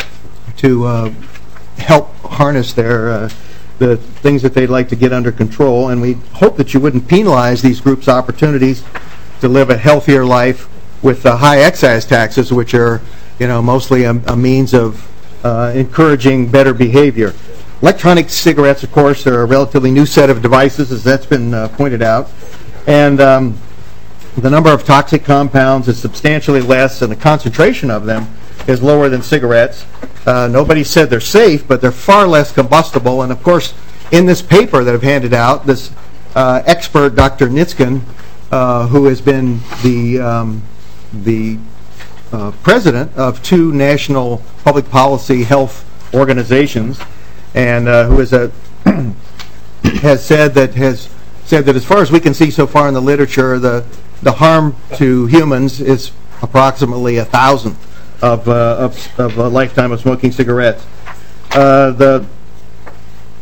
help harness the things that they'd like to get under control. And we hope that you wouldn't penalize these groups' opportunities to live a healthier life with the high excise taxes, which are, mostly a means of encouraging better behavior. Electronic cigarettes, of course, are a relatively new set of devices, as that's been pointed out, and the number of toxic compounds is substantially less, and the concentration of them is lower than cigarettes. Nobody said they're safe, but they're far less combustible. And of course, in this paper that I've handed out, this expert, Dr. Nitzkin, who has been the president of 2 national public policy health organizations, and who is has said that as far as we can see so far in the literature, the harm to humans is approximately 1,000th of a lifetime of smoking cigarettes. The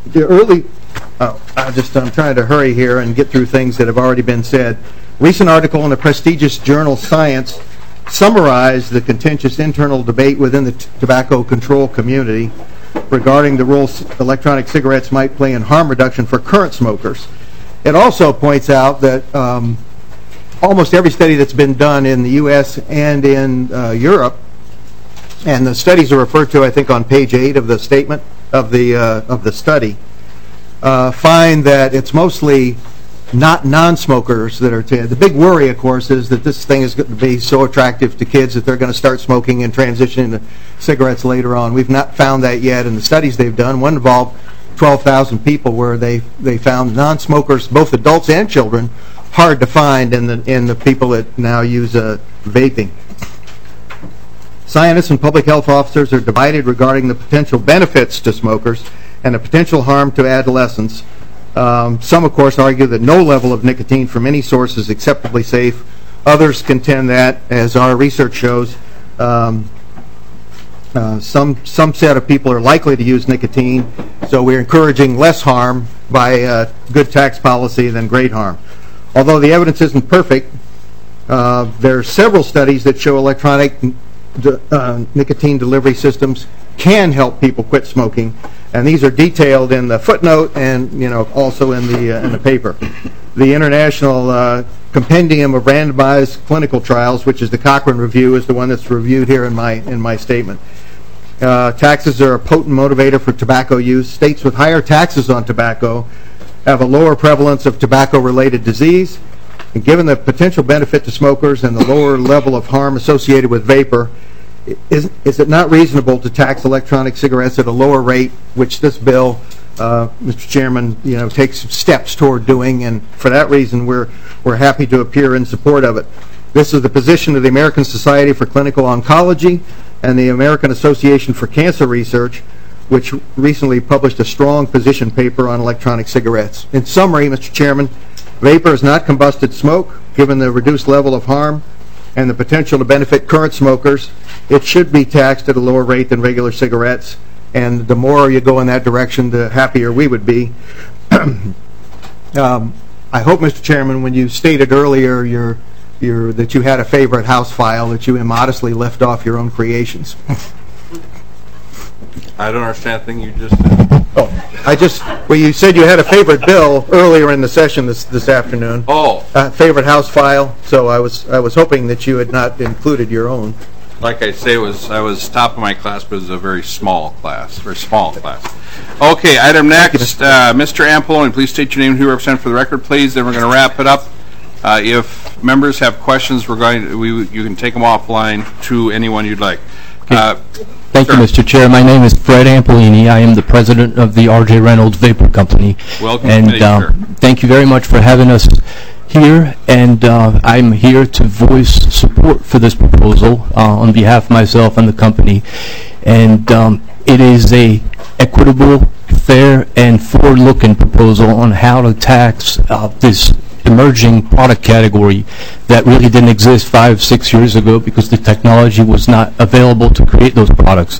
I'm trying to hurry here and get through things that have already been said. Recent article in the prestigious journal Science summarized the contentious internal debate within the tobacco control community regarding the role electronic cigarettes might play in harm reduction for current smokers. It also points out that almost every study that's been done in the U.S. and in Europe, and the studies are referred to, I think, on page 8 of the statement of the study, find that it's mostly not non-smokers that are the big worry, of course, is that this thing is going to be so attractive to kids that they're going to start smoking and transition into cigarettes later on. We've not found that yet in the studies they've done. One involved 12,000 people where they found non-smokers, both adults and children, hard to find in the people that now use vaping. Scientists and public health officers are divided regarding the potential benefits to smokers and the potential harm to adolescents. Some, of course, argue that no level of nicotine from any source is acceptably safe. Others contend that, as our research shows, some set of people are likely to use nicotine, so we're encouraging less harm by good tax policy than great harm. Although the evidence isn't perfect, there are several studies that show electronic nicotine delivery systems can help people quit smoking, and these are detailed in the footnote and also in the paper. The International Compendium of Randomized Clinical Trials, which is the Cochrane Review, is the one that's reviewed here in my statement. Taxes are a potent motivator for tobacco use. States with higher taxes on tobacco have a lower prevalence of tobacco-related disease. And given the potential benefit to smokers and the lower level of harm associated with vapor, is it not reasonable to tax electronic cigarettes at a lower rate, which this bill, Mr. Chairman, takes steps toward doing, and for that reason we're happy to appear in support of it. This is the position of the American Society for Clinical Oncology and the American Association for Cancer Research, which recently published a strong position paper on electronic cigarettes. In summary, Mr. Chairman, vapor is not combusted smoke. Given the reduced level of harm and the potential to benefit current smokers, it should be taxed at a lower rate than regular cigarettes, and the more you go in that direction, the happier we would be. I hope, Mr. Chairman, when you stated earlier that you had a favorite House file, that you immodestly left off your own creations. I don't understand the thing you just said. Well, you said you had a favorite bill earlier in the session this afternoon. Oh. Favorite House file, so I was hoping that you had not included your own. Like I say, I was top of my class, but it was a very small class. Okay, item next, Mr. Ampoloni, please state your name and who you represent for the record, please. Then we're going to wrap it up. If members have questions regarding, you can take them offline to anyone you'd like. Thank you, Mr. Chair. My name is Fred Ampolini. I am the president of the R.J. Reynolds Vapor Company. Welcome, and thank you very much for having us here. And I'm here to voice support for this proposal on behalf of myself and the company. And it is a equitable, fair, and forward-looking proposal on how to tax this emerging product category that really didn't exist 5-6 years ago because the technology was not available to create those products.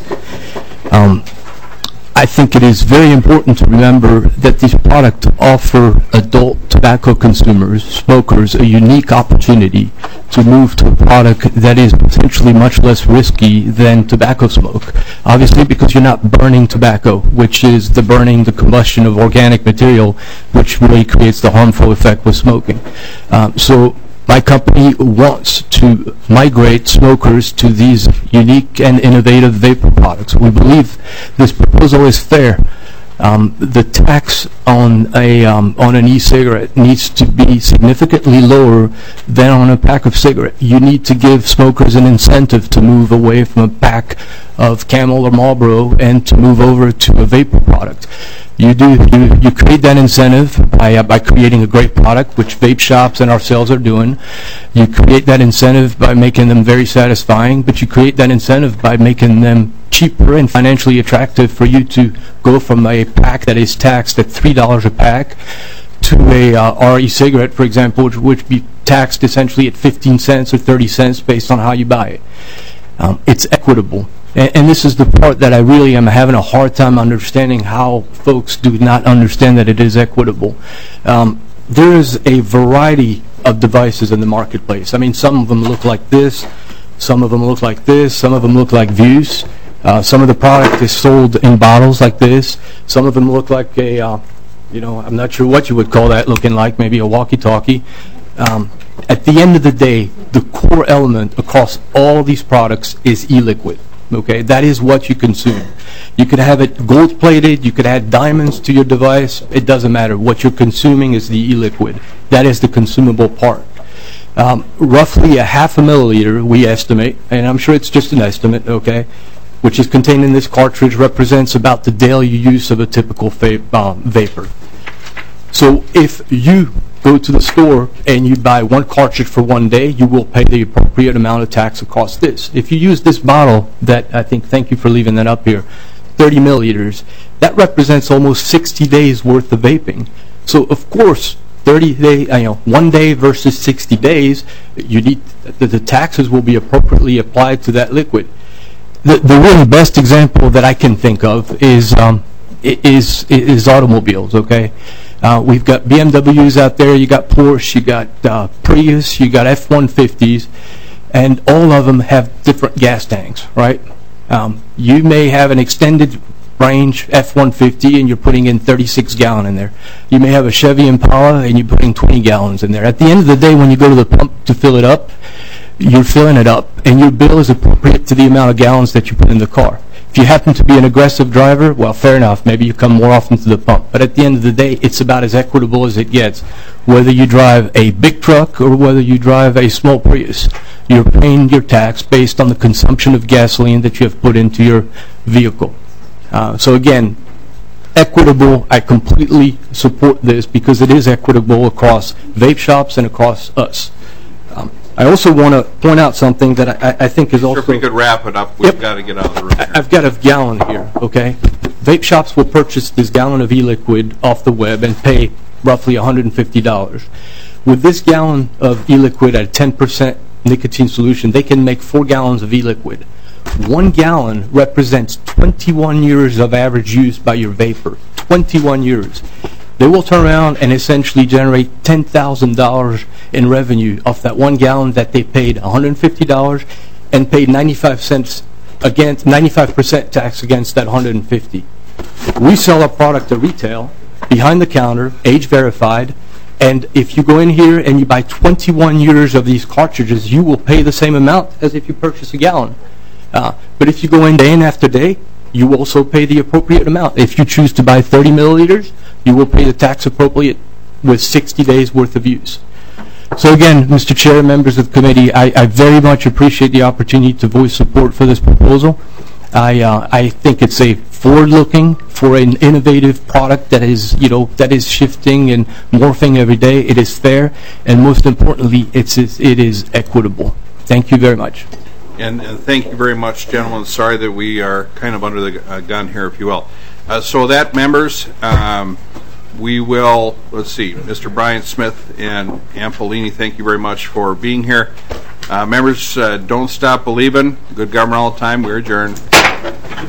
I think it is very important to remember that these products offer adult tobacco consumers, smokers, a unique opportunity to move to a product that is potentially much less risky than tobacco smoke. Obviously, because you're not burning tobacco, which is the combustion of organic material, which really creates the harmful effect with smoking. So my company wants to migrate smokers to these unique and innovative vapor products. We believe this proposal is fair. The tax on an e-cigarette needs to be significantly lower than on a pack of cigarettes. You need to give smokers an incentive to move away from a pack of Camel or Marlboro and to move over to a vapor product. You create that incentive by creating a great product, which vape shops and ourselves are doing. You create that incentive by making them very satisfying, but you create that incentive by making them cheaper and financially attractive for you to go from a pack that is taxed at $3 a pack to a RE cigarette, for example, which would be taxed essentially at 15 cents or 30 cents based on how you buy it. It's equitable. And this is the part that I really am having a hard time understanding how folks do not understand that it is equitable. There is a variety of devices in the marketplace. I mean, some of them look like this, some of them look like this, some of them look like Vuse. Some of the product is sold in bottles like this. Some of them look like a, I'm not sure what you would call that looking like, maybe a walkie-talkie. At the end of the day, the core element across all these products is e-liquid. Okay, that is what you consume. You could have it gold-plated, you could add diamonds to your device, it doesn't matter. What you're consuming is the e-liquid. That is the consumable part. Roughly a half a milliliter, we estimate, and I'm sure it's just an estimate, okay, which is contained in this cartridge, represents about the daily use of a typical vapor. So if you go to the store and you buy one cartridge for one day, you will pay the appropriate amount of tax across this. If you use this bottle, that I think, thank you for leaving that up here, 30 milliliters, that represents almost 60 days worth of vaping. So of course, 1 day versus 60 days, you need the taxes will be appropriately applied to that liquid. The really best example that I can think of is automobiles. Okay. We've got BMWs out there, you got Porsche, you got Prius, you got F-150s, and all of them have different gas tanks, right? You may have an extended range F-150 and you're putting in 36 gallon in there. You may have a Chevy Impala and you're putting 20 gallons in there. At the end of the day, when you go to the pump to fill it up, you're filling it up, and your bill is appropriate to the amount of gallons that you put in the car. If you happen to be an aggressive driver, well, fair enough. Maybe you come more often to the pump. But at the end of the day, it's about as equitable as it gets. Whether you drive a big truck or whether you drive a small Prius, you're paying your tax based on the consumption of gasoline that you have put into your vehicle. So again, equitable, I completely support this because it is equitable across vape shops and across us. I also want to point out something that I think is also... Sure, if we could wrap it up, we've got to get out of the room here. I've got a gallon here, okay? Vape shops will purchase this gallon of e-liquid off the web and pay roughly $150. With this gallon of e-liquid at a 10% nicotine solution, they can make 4 gallons of e-liquid. 1 gallon represents 21 years of average use by your vapor. 21 years. They will turn around and essentially generate $10,000 in revenue off that 1 gallon that they paid $150 and paid 95% tax against that $150. We sell our product to retail, behind the counter, age verified, and if you go in here and you buy 21 years of these cartridges, you will pay the same amount as if you purchase a gallon. But if you go in day and after day, you also pay the appropriate amount. If you choose to buy 30 milliliters, you will pay the tax appropriate with 60 days worth of use. So again, Mr. Chair, members of the committee, I very much appreciate the opportunity to voice support for this proposal. I think it's a forward-looking for an innovative product that is, that is shifting and morphing every day. It is fair, and most importantly, it is equitable. Thank you very much. And thank you very much, gentlemen. Sorry that we are kind of under the gun here, if you will. So that, members, we will, let's see, Mr. Brian Smith and Ann Polini, thank you very much for being here. Members, don't stop believing. Good government all the time. We're adjourned.